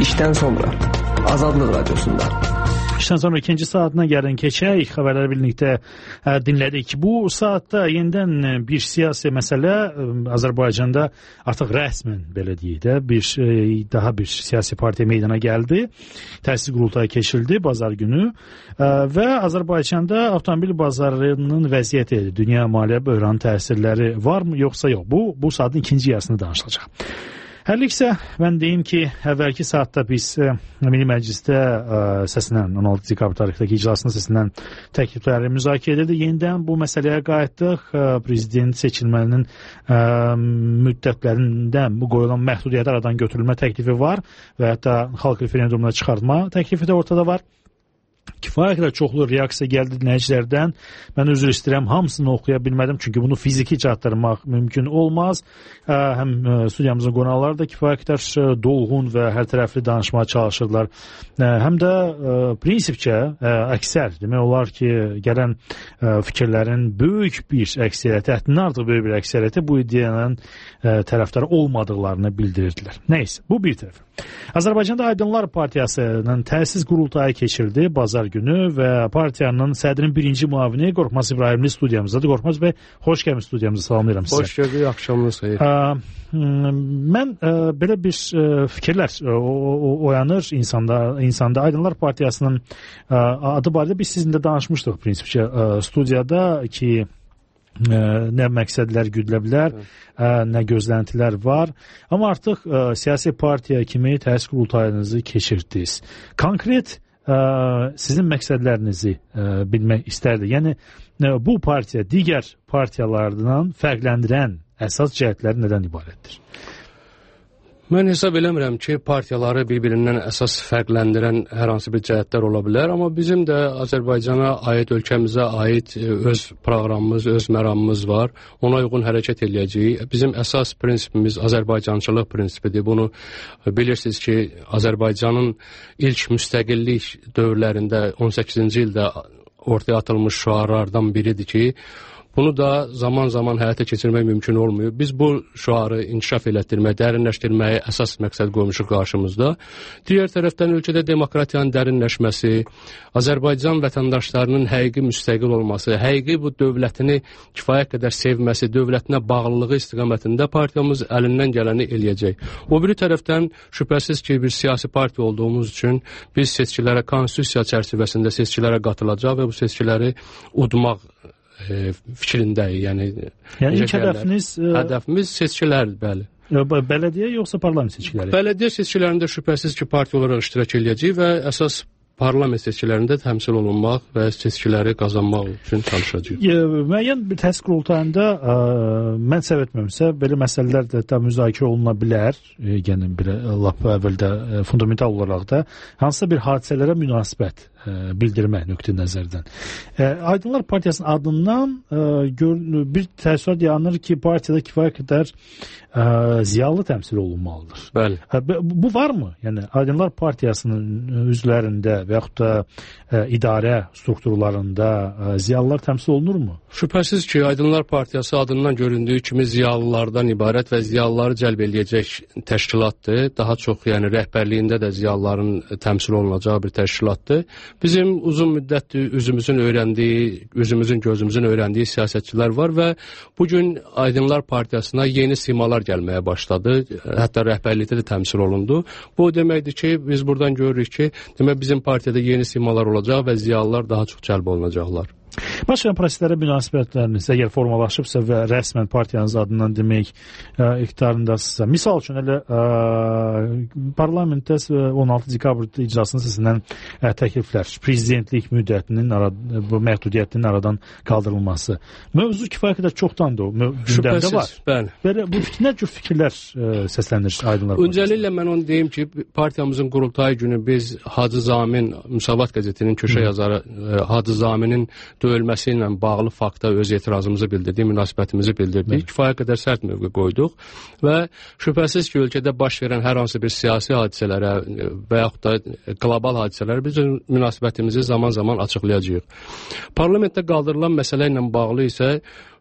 İşten sonra Azadlıq Radiosunda. İşten sonra ikinci saatine gəlin keçək. Xəbərləri birlikdə dinlədik. Bu saatda yenidən bir siyasi məsələ Azərbaycanda artıq rəsmən belə deyək də daha bir siyasi partiya meydana gəldi. Təsis qurultayı keçirildi bazar günü və Azərbaycanda avtomobil bazarının vəziyyəti, dünya maliyyə böhranı təsirləri varmı yoxsa yox? Bu saatın ikinci yarısını danışılacaq. Hərliksə, mən deyim ki, əvvəlki saatda biz Milli Məclisdə səslənən 16 dekabr tarixdəki iclasının səslənən təklifləri müzakirə edirdi. Yenidən bu məsələyə qayıtdıq. Prezident seçilməsinin müddətlərindən bu qoyulan məhdudiyyəti aradan götürülmə təklifi var və hətta xalq referendumuna çıxartma təklifi də ortada var. Kifayət qədər çoxlu reaksiya gəldi dinləyicilərdən. Mən üzr istəyirəm, hamısını oxuya bilmədim, çünki bunu fiziki çatdırmaq mümkün olmaz. Həm studiyamızın qonaqları da kifayət qədər dolğun və hər tərəfli danışmağa çalışırlar. Həm də prinsipcə əksər, demək olar ki, gələn fikirlərin böyük bir əksəriyyəti, həddindən artıq böyük bir əksəriyyəti bu ideyanın tərəfdarı olmadıqlarını bildirirdilər. Nəysə, bu bir tərəf. Azərbaycanda Aydınlar Partiyasının təsis qurultayı keçirdi bazar günü və partiyanın sədrin birinci müavini Qorxmaz İbrahimli studiyamızdadır. Qorxmaz bəy, xoş gəlmiş studiyamıza, salamlayıram sizə. Xoş gördük, axşamınız xeyir. Mən belə bir fikirlər oyanır insanda. Aydınlar Partiyasının adı barədə biz sizinlə danışmışdıq prinsipcə studiyada ki, nə məqsədlər güdülə bilər, nə gözləntilər var. Amma artıq siyasi partiya kimi təsis qurultayınızı keçirdiniz. Konkret sizin məqsədlərinizi bilmək istərdi. Yəni, bu partiya digər partiyalardan fərqləndirən əsas cəhətləri nədən ibarətdir? Mən hesab eləmirəm ki, partiyaları bir-birindən əsas fərqləndirən hər hansı bir cəhətlər ola bilər, amma bizim də Azərbaycana aid, ölkəmizə aid öz proqramımız, öz məramımız var. Ona uyğun hərəkət eləyəcəyik. Bizim əsas prinsipimiz Azərbaycançılıq prinsipidir. Bunu bilirsiniz ki, Azərbaycanın ilk müstəqillik dövrlərində 18-ci ildə ortaya atılmış şüarlardan biridir ki, bunu da zaman-zaman həyata keçirmək mümkün olmuyor. Biz bu şüarı inkişaf elətdirmək, dərinləşdirməyi əsas məqsəd qoymuşuq qarşımızda. Digər tərəfdən ölkədə demokratiyanın dərinləşməsi, Azərbaycan vətəndaşlarının həqiqi müstəqil olması, həqiqi bu dövlətini kifayət qədər sevməsi, dövlətinə bağlılığı istiqamətində partiyamız əlindən gələni eləyəcək. O biri tərəfdən şübhəsiz ki, bir siyasi partiya olduğumuz üçün biz seçkilərə, konstitusiya çərçivəsində seçkilərə qatılacaq və bu seçkiləri udmaq fikrindəyik. Yəni ilk hədəfimiz seçkilərdir, bəli. Bələdiyyə yoxsa parlament seçkiləri? Bələdiyyə seçkilərində şübhəsiz ki, partiya olaraq iştirak edəcəyik və əsas parlament seçkilərində təmsil olunmaq və seçkiləri qazanmaq üçün çalışacağıq. Müəyyən bir təsis qurultayında mən səhv etməmsə, belə məsələlər də müzakirə oluna bilər. Yəni lap əvvəldə fundamental olaraq da hansısa bir hadisələrə münasibət bildirmək nöqteyi nəzərdən. Aydınlar Partiyasının adından bir təəssürat yaranır ki, partiyada kifayət qədər ziyalı təmsil olunmalıdır. Bəli. Bu varmı? Yəni Aydınlar Partiyasının üzvlərində və yaxud da idarə strukturlarında ziyalılar təmsil olunurmu? Şübhəsiz ki, Aydınlar Partiyası adından göründüyü kimi ziyalılardan ibarət və ziyalıları cəlb eləyəcək təşkilatdır. Daha çox, yəni rəhbərliyində də ziyalıların təmsil olunacağı bir təşkilatdır. Bizim uzun müddətdir özümüzün öyrəndiyi, özümüzün gözümüzün öyrəndiyi siyasətçilər var və bugün Aydınlar Partiyasına yeni simalar gəlməyə başladı. Hətta rəhbərlikdə də təmsil olundu. Bu deməkdir ki, biz buradan görürük ki, demək bizim partiyada yeni simalar olacaq və ziyalılar daha çox cəlb olunacaqlar. Başqa proseslərə münasibətləriniz əgər formalaşıbsa və rəsmən partiyanız adından demək iqtidarındasınızsa, misal üçün elə parlamentdə 16 dekabr iclasının səslənən təkliflər, prezidentlik müddətinin bu məhdudiyyətinin aradan qaldırılması, mövzu kifayət qədər çoxdandır o gündəmdə var. Bəli. Bu nə cür fikirlər səslənir Aydınlar Partiyası? Öncəliklə mən onu deyim ki, partiyamızın qurultayı günü biz Hacı Zamin, Müsavat qəzetinin köşə yazarı Hacı Zaminin döyülməsi ilə bağlı fakta öz etirazımızı bildirdik, münasibətimizi bildirdik. Kifayət qədər sərt mövqe qoyduq və şübhəsiz ki, ölkədə baş verən hər hansı bir siyasi hadisələrə və yaxud da qlobal hadisələrə biz münasibətimizi zaman-zaman açıqlayacağıq. Parlamentdə qaldırılan məsələ ilə bağlı isə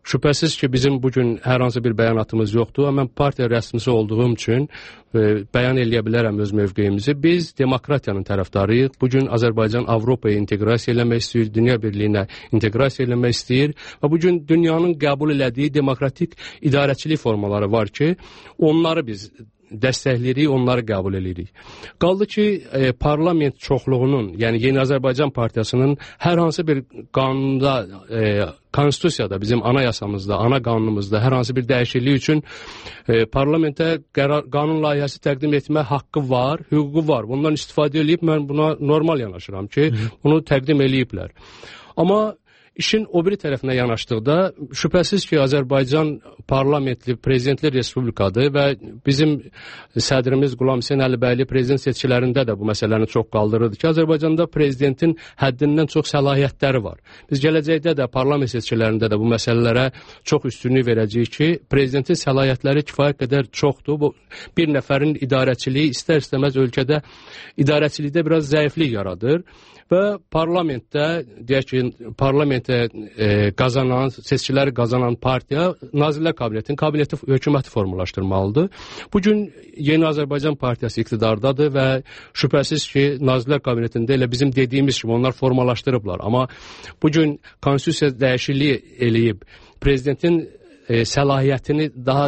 Şübhəsiz ki, bizim bugün hər hansı bir bəyanatımız yoxdur. Mən partiya rəsmisi olduğum üçün bəyan eləyə bilərəm öz mövqeyimizi. Biz demokratiyanın tərəfdarıyıq. Bugün Azərbaycan Avropaya inteqrasiya eləmək istəyir, dünya birliyinə inteqrasiya eləmək istəyir və bugün dünyanın qəbul elədiyi demokratik idarəçilik formaları var ki, onları biz dəstəkləyirik, onları qəbul edirik. Qaldı ki, parlament çoxluğunun, yəni Yeni Azərbaycan Partiyasının hər hansı bir qanunda, konstitusiyada, bizim anayasamızda, ana qanunumuzda hər hansı bir dəyişiklik üçün parlamentə qanun layihəsi təqdim etmə haqqı var, hüququ var. Bundan istifadə edib mən buna normal yanaşıram ki, bunu təqdim eləyiblər. Amma İşin o biri tərəfinə yanaşdıqda şübhəsiz ki, Azərbaycan parlamentli, prezidentli respublikadır və bizim sədrimiz Qulam Hüseyn Əlibəyli prezident seçkilərində də bu məsələni çox qaldırırdı ki, Azərbaycanda prezidentin həddindən çox səlahiyyətləri var. Biz gələcəkdə də parlament seçkilərində də bu məsələlərə çox üstünlük verəcəyik ki, prezidentin səlahiyyətləri kifayət qədər çoxdur. Bu bir nəfərin idarəçiliyi istər-istəməz ölkədə idarəçilikdə biraz zəiflik yaradır. Və parlamentdə, deyək ki, parlamentə qazanan, seçkiləri qazanan partiya Nazirlər Kabineti hökuməti formalaşdırmalıdır. Bugün Yeni Azərbaycan Partiyası iqtidardadır və şübhəsiz ki, Nazirlər Kabinetində elə bizim dediyimiz kimi onlar formalaşdırıblar. Amma bugün konstitusiya dəyişikliyi eləyib, prezidentin səlahiyyətini daha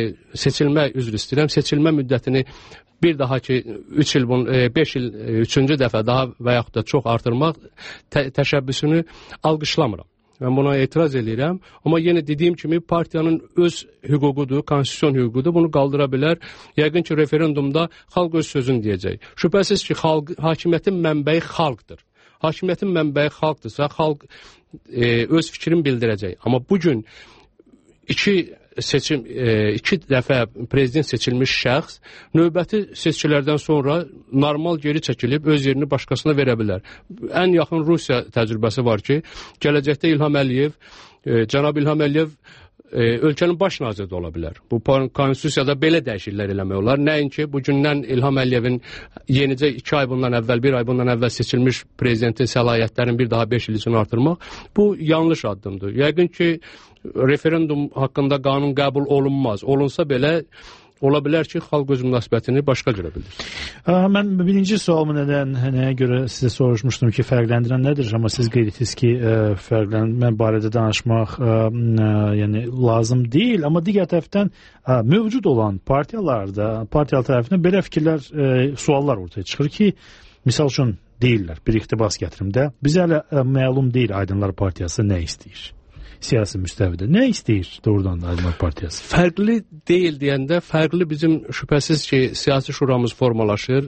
seçilmə müddətini bir daha ki 5 il 3-cü dəfə daha və yaxud da çox artırmaq təşəbbüsünü alqışlamıram. Mən buna etiraz edirəm. Amma yenə dediyim kimi partiyanın öz hüququdur, konstitusiyon hüququdur. Bunu qaldıra bilər. Yəqin ki, referendumda xalq öz sözünü deyəcək. Şübhəsiz ki, hakimiyyətin mənbəyi xalqdır. Hakimiyyətin mənbəyi xalqdırsa, xalq öz fikrini bildirəcək. Amma bugün iki dəfə prezident seçilmiş şəxs növbəti seçkilərdən sonra normal geri çəkilib öz yerini başqasına verə bilər. Ən yaxın Rusiya təcrübəsi var ki, gələcəkdə cənab İlham Əliyev ölkənin baş naziri də ola bilər. Bu konstitusiyada belə dəyişikliklər eləmək olar. Nəinki bugündən İlham Əliyevin yenicə 2 ay bundan əvvəl, 1 ay bundan əvvəl seçilmiş prezidentin səlahiyyətlərini bir daha 5 il üçün artırmaq, bu yanlış addımdır. Yəqin ki, referendum haqqında qanun qəbul olunmaz. Olunsa belə ola bilər ki, xalq öz münasibətini başqa görə bilir. Mən birinci sualımı nəyə görə sizə soruşmuşdum ki, fərqləndirən nədir? Amma siz qeyd etdiniz ki, fərqlənmə barədə danışmaq yəni lazım deyil. Amma digər tərəfdən mövcud olan partiyalar tərəfindən belə fikirlər, suallar ortaya çıxır ki, misal üçün deyirlər, bir iqtibas gətirimdə, bizə hələ məlum deyil Aydınlar Partiyası nə istəyir? Siyasi müstəvidə. Nə istəyir doğrudan da Aydınlar Partiyası? Fərqli deyil deyəndə, fərqli bizim şübhəsiz ki, siyasi şuramız formalaşır,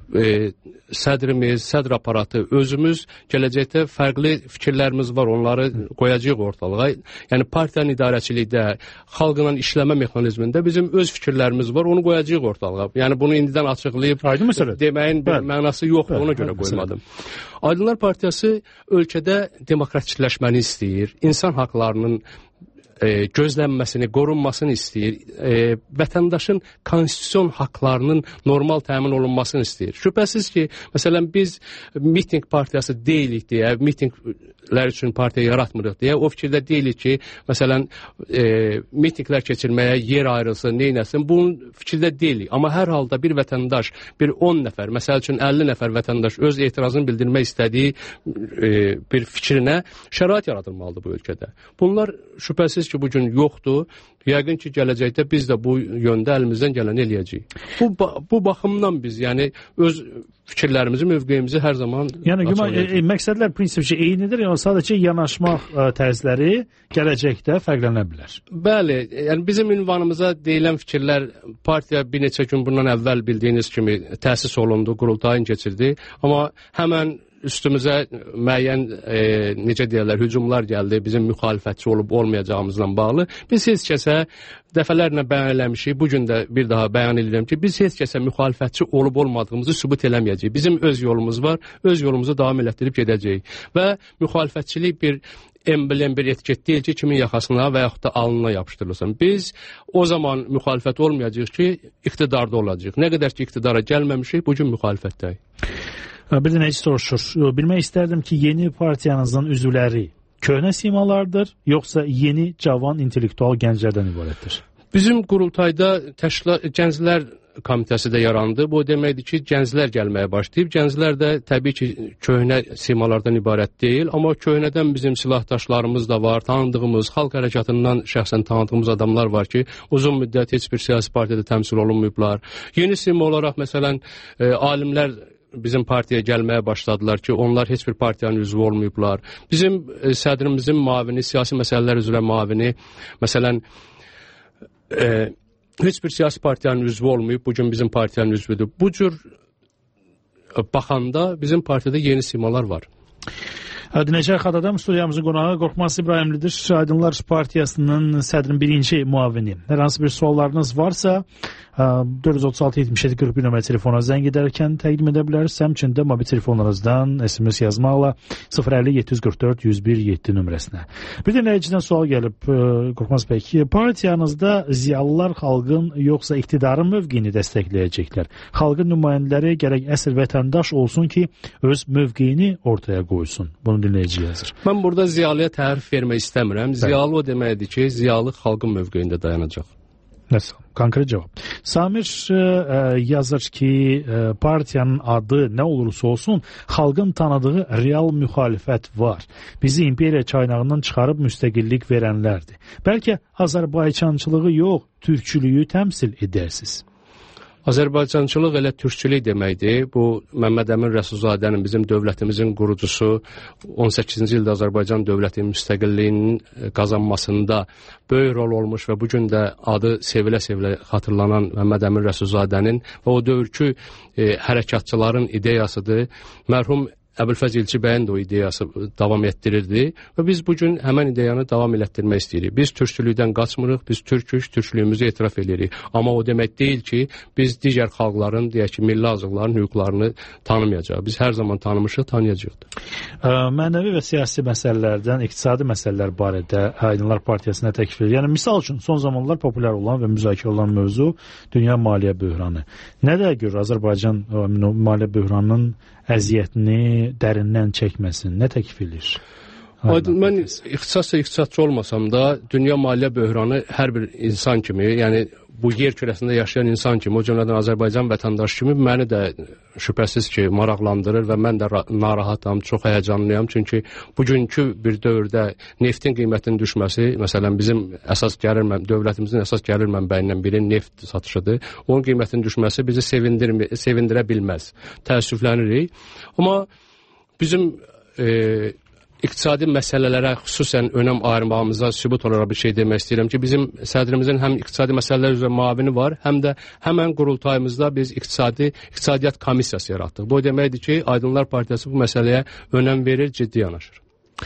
sədrimiz, sədr aparatı, özümüz gələcəkdə fərqli fikirlərimiz var, onları qoyacağıq ortalığa. Yəni partiyanın idarəçilikdə, xalqla işləmə mexanizmində bizim öz fikirlərimiz var, onu qoyacağıq ortalığa. Yəni bunu indidən açıqlayıb deməyin bir mənası yoxdur, ona görə qoymadım. Aydınlar Partiyası ölkədə demokratikləşməni istəyir, insan haqlarının gözlənməsini, qorunmasını istəyir, vətəndaşın konstitusiyon haqlarının normal təmin olunmasını istəyir. Şübhəsiz ki, məsələn, biz miting partiyası deyilik deyə, mitinglər üçün partiya yaratmırıq deyə, o fikirdə deyilik ki, məsələn, mitinglər keçirməyə yer ayrılsın, neynəsin, bunun fikirdə deyilik. Amma hər halda bir vətəndaş, bir 10 nəfər, məsəl üçün 50 nəfər vətəndaş öz etirazını bildirmək istədiyi bir fikrinə şərait yaradılmalıdır bu ölkədə. Bunlar şübhəsiz ki, bugün yoxdur. Yəqin ki, gələcəkdə biz də bu yöndə əlimizdən gələni eləyəcəyik. Bu baxımdan biz, yəni öz fikirlərimizi, mövqeyimizi hər zaman məqsədlər prinsipcə eynidir, yəni sadəcə yanaşmaq tərzləri gələcəkdə fərqlənə bilər. Bəli, yəni bizim ünvanımıza deyilən fikirlər partiya bir neçə gün bundan əvvəl bildiyiniz kimi təsis olundu, qurultayını keçirdi, amma həmən üstümüzə müəyyən, necə deyərlər, hücumlar gəldi, bizim müxalifətçi olub olmayacağımızdan bağlı. Biz heç kəsə dəfələrlə bəyan eləmişik, bugün də bir daha bəyan edirəm ki, biz heç kəsə müxalifətçi olub olmadığımızı sübut eləməyəcəyik. Bizim öz yolumuz var, öz yolumuzu davam elətdirib gedəcəyik. Və müxalifətçilik bir emblem, bir etiket deyil ki, kimin yaxasına və yaxud da alnına yapışdırılsın. Biz o zaman müxalifət olmayacağıq ki, iqtidarda olacağıq. Nə qədər ki, iqtidara gəlməmişik, bugün müxalifətdəyik. Bir də necə soruşur? Bilmək istərdim ki, yeni partiyanızın üzvləri köhnə simalardır, yoxsa yeni, cavan, intellektual gənclərdən ibarətdir? Bizim qurultayda gənclər komitəsi də yarandı. Bu deməkdir ki, gənclər gəlməyə başlayıb. Gənclər də təbii ki, köhnə simalardan ibarət deyil, amma köhnədən bizim silahdaşlarımız da var, tanıdığımız, xalq hərəkatından şəxsən tanıdığımız adamlar var ki, uzun müddət heç bir siyasi partiyada təmsil olunmayıblar. Yeni sima olaraq, məsələn, alimlər bizim partiyaya gəlməyə başladılar ki, onlar heç bir partiyanın üzvü olmayıblar. Bizim sədrimizin müavini, siyasi məsələlər üzrə müavini, məsələn, heç bir siyasi partiyanın üzvü olmayıb, bugün bizim partiyanın üzvüdür. Bu cür baxanda bizim partiyada yeni simalar var. Dinləyicilər, xatadam studiyamızın qonağı Qorxmaz İbrahimlidir. Aydınlar Partiyasının sədrin birinci muavini. Hər hansı bir suallarınız varsa 436-77-41 nömrə telefona zəng edərkən təqdim edə bilərsiniz. Həmçində mobil telefonlarınızdan SMS yazmaqla 050-744-101-7 nömrəsinə. Bir dinləyicidən sual gəlib, Qorxmaz bəy, partiyanızda ziyalılar xalqın yoxsa iktidarın mövqeyini dəstəkləyəcəklər? Xalqın nümayəndələri gərək əsl vətəndaş olsun ki, öz mövqeyini ortaya qoysun. Bunu dinləyici yazır. Mən burada ziyalıya tərif vermək istəmirəm. Ziyalı o deməkdir ki, ziyalı xalqın mövqeyində dayanacaq. Nəsə, konkret cavab. Samir yazır ki, partiyanın adı nə olursa olsun, xalqın tanıdığı real müxalifət var. Bizi imperiya çaynağından çıxarıb müstəqillik verənlərdir. Bəlkə Azərbaycançılığı yox, türkçülüyü təmsil edərsiniz. Azərbaycançılıq elə türkçülük deməkdir. Bu, Məmməd Əmin Rəsulzadənin, bizim dövlətimizin qurucusu, 18-ci ildə Azərbaycan dövlətinin müstəqilliyinin qazanmasında böyük rol olmuş və bugün də adı sevilə-sevilə xatırlanan Məmməd Əmin Rəsulzadənin və o dövrkü hərəkatçıların ideyasıdır. Mərhum Əbülfəz İlçibəyin də o ideyası davam etdirirdi və biz bugün həmən ideyanı davam elətdirmək istəyirik. Biz türkçülükdən qaçmırıq, biz türküş, türkçülüyümüzü etiraf edirik. Amma o demək deyil ki, biz digər xalqların, deyək ki, milli azıqların hüquqlarını tanımayacaq. Biz hər zaman tanımışıq, tanıyacağıq. Mənəvi və siyasi məsələlərdən, iqtisadi məsələlər barədə Aydınlar Partiyasına təklif edir. Yəni, misal üçün, son zamanlar populyar olan və müzakirə olan mövzu dünya maliyyə böhranı. Nə də görə Azərbaycan maliyyə böhranının əziyyətini dərindən çəkməsin? Nə təklif edir? Mən ixtisasçı olmasam da dünya maliyyə böhranı hər bir insan kimi, yəni bu yer kürəsində yaşayan insan kimi, o cümlədən Azərbaycan vətəndaşı kimi məni də şübhəsiz ki, maraqlandırır və mən də narahatam, çox həyəcanlıyam. Çünki bugünkü bir dövrdə neftin qiymətinin düşməsi, məsələn, bizim dövlətimizin əsas gəlir mənbəyindən biri neft satışıdır. Onun qiymətinin düşməsi bizi sevindirə bilməz. Təəssüflənirik. Amma bizim iqtisadi məsələlərə xüsusən önəm ayırmağımıza sübut olaraq bir şey demək istəyirəm ki, bizim sədrimizin həm iqtisadi məsələlər üzrə müavini var, həm də həmən qurultayımızda biz iqtisadiyyat komissiyası yaratdıq. Bu deməkdir ki, Aydınlar Partiyası bu məsələyə önəm verir, ciddi yanaşır.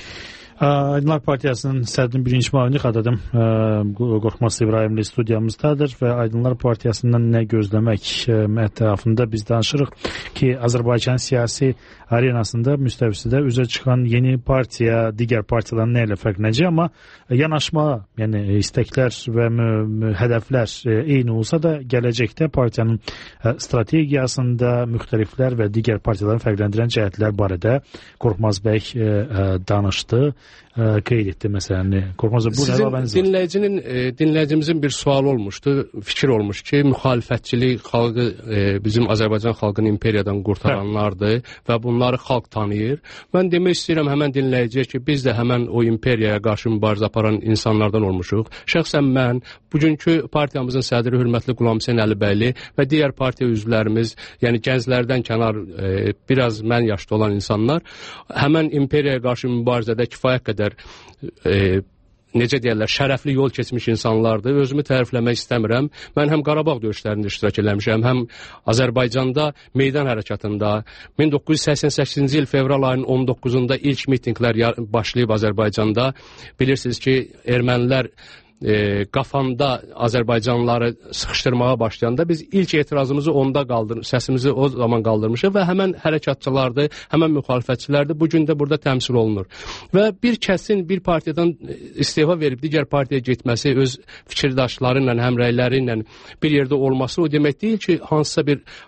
Aydınlar Partiyasının sədrin birinci müavini xatırladım. Qorxmaz İbrahimli studiyamızdadır və Aydınlar Partiyasından nə gözləmək ətrafında biz danışırıq ki, Azərbaycan siyasi arenasında müstəvisində üzə çıxan yeni partiya, digər partiyaların nə ilə fərqlənəcək, amma yanaşma, yəni istəklər və hədəflər eyni olsa da gələcəkdə partiyanın strategiyasında müxtəliflər və digər partiyaların fərqləndirən cəhətlər barədə Qorxmaz bəy danışdı, qeyd etdi məsələni. Qorxmaz, bu nə sizin dinləyicimizin bir sual olmuşdu, fikir olmuş ki, müxalifətçilik xalqı bizim Azərbaycan xalqını imperiyadan qurtaranlardır və bunları xalq tanıyır. Mən demək istəyirəm həmən dinləyiciyə ki, biz də həmən o imperiyaya qarşı mübarizə aparan insanlardan olmuşuq. Şəxsən mən bugünkü partiyamızın sədri hörmətli Qulam Hüseyn Əlibəyli və digər partiya üzvlərimiz, yəni gənclərdən kənar biraz mən yaşda olan insanlar həmən imperiyaya qarşı mübarizədə kifayət qədər necə deyərlər, şərəfli yol keçmiş insanlardır. Özümü tərifləmək istəmirəm. Mən həm Qarabağ döyüşlərində iştirak eləmişəm, həm Azərbaycanda meydan hərəkatında 1988-ci il fevral ayının 19-unda ilk mitinqlər başlayıb Azərbaycanda. Bilirsiniz ki, ermənilər qafanda Azərbaycanlıları sıxışdırmağa başlayanda biz ilk etirazımızı səsimizi o zaman qaldırmışıq və həmən hərəkatçılardır, həmən müxalifətçilərdir, bugün də burada təmsil olunur. Və bir kəsin bir partiyadan istefa verib digər partiyaya getməsi, öz fikirdaşları ilə, həmrəyləri ilə bir yerdə olması o demək deyil ki, hansısa bir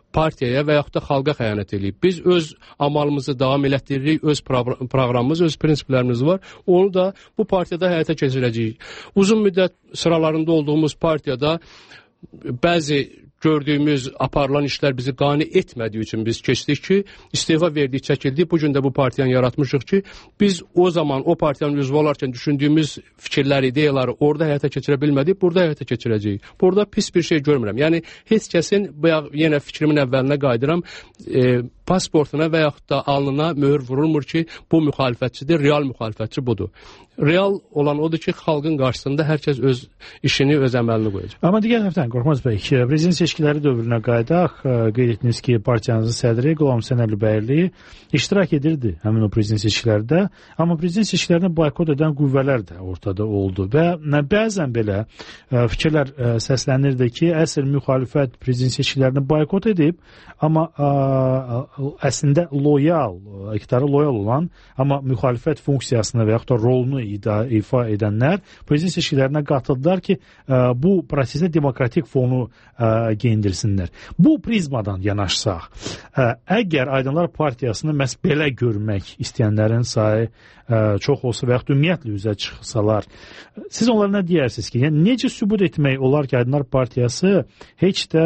partiyaya və yaxud da xalqa xəyanət edib. Biz öz amalımızı davam elətdiririk, öz proqramımız, öz prinsiplərimiz var. Onu da bu partiyada həyata keçirəcəyik. Uzun müddət sıralarında olduğumuz partiyada bəzi gördüyümüz, aparılan işlər bizi qane etmədiyi üçün biz keçdik ki, istefa verdik, çəkildik. Bugün də bu partiyanı yaratmışıq ki, biz o zaman o partiyanın üzvü olarkən düşündüyümüz fikirləri, ideyaları orada həyata keçirə bilmədik, burada həyata keçirəcəyik. Burada pis bir şey görmürəm. Yəni, heç kəsin, yenə fikrimin əvvəlinə qayıdıram, pasportuna və yaxud da alnına möhür vurulmur ki, bu müxalifətçidir, real müxalifətçi budur. Real olan odur ki, xalqın qarşısında hər kəs öz işini, öz əməlini qoyacaq. Amma digər tərəfdən, Qorxmaz bəy, prezident seçkiləri dövrünə qaydaq, qeyd etdiniz ki, partiyanızın sədri Qulam Hüseyn Əlibəyli iştirak edirdi həmin o prezident seçkilərdə, amma prezident seçkilərini boykot edən qüvvələr də ortada oldu və bəzən belə fikirlər səslənirdi ki, əsl müxalifət prezident seçkilərini boykot edib, amma əslində iqtidara loyal olan, amma müxalifət funksiyasını və yaxud da rolunu ifa edənlər prezident seçkilərinə qatıldılar ki, bu prosesdə demokratik fonu geyindirsinlər. Bu prizmadan yanaşsaq, əgər Aydınlar Partiyasını məhz belə görmək istəyənlərin sayı çox olsa və yaxud ümumiyyətlə üzə çıxsalar, siz onlara nə deyərsiniz ki, yəni necə sübut etmək olar ki, Aydınlar Partiyası heç də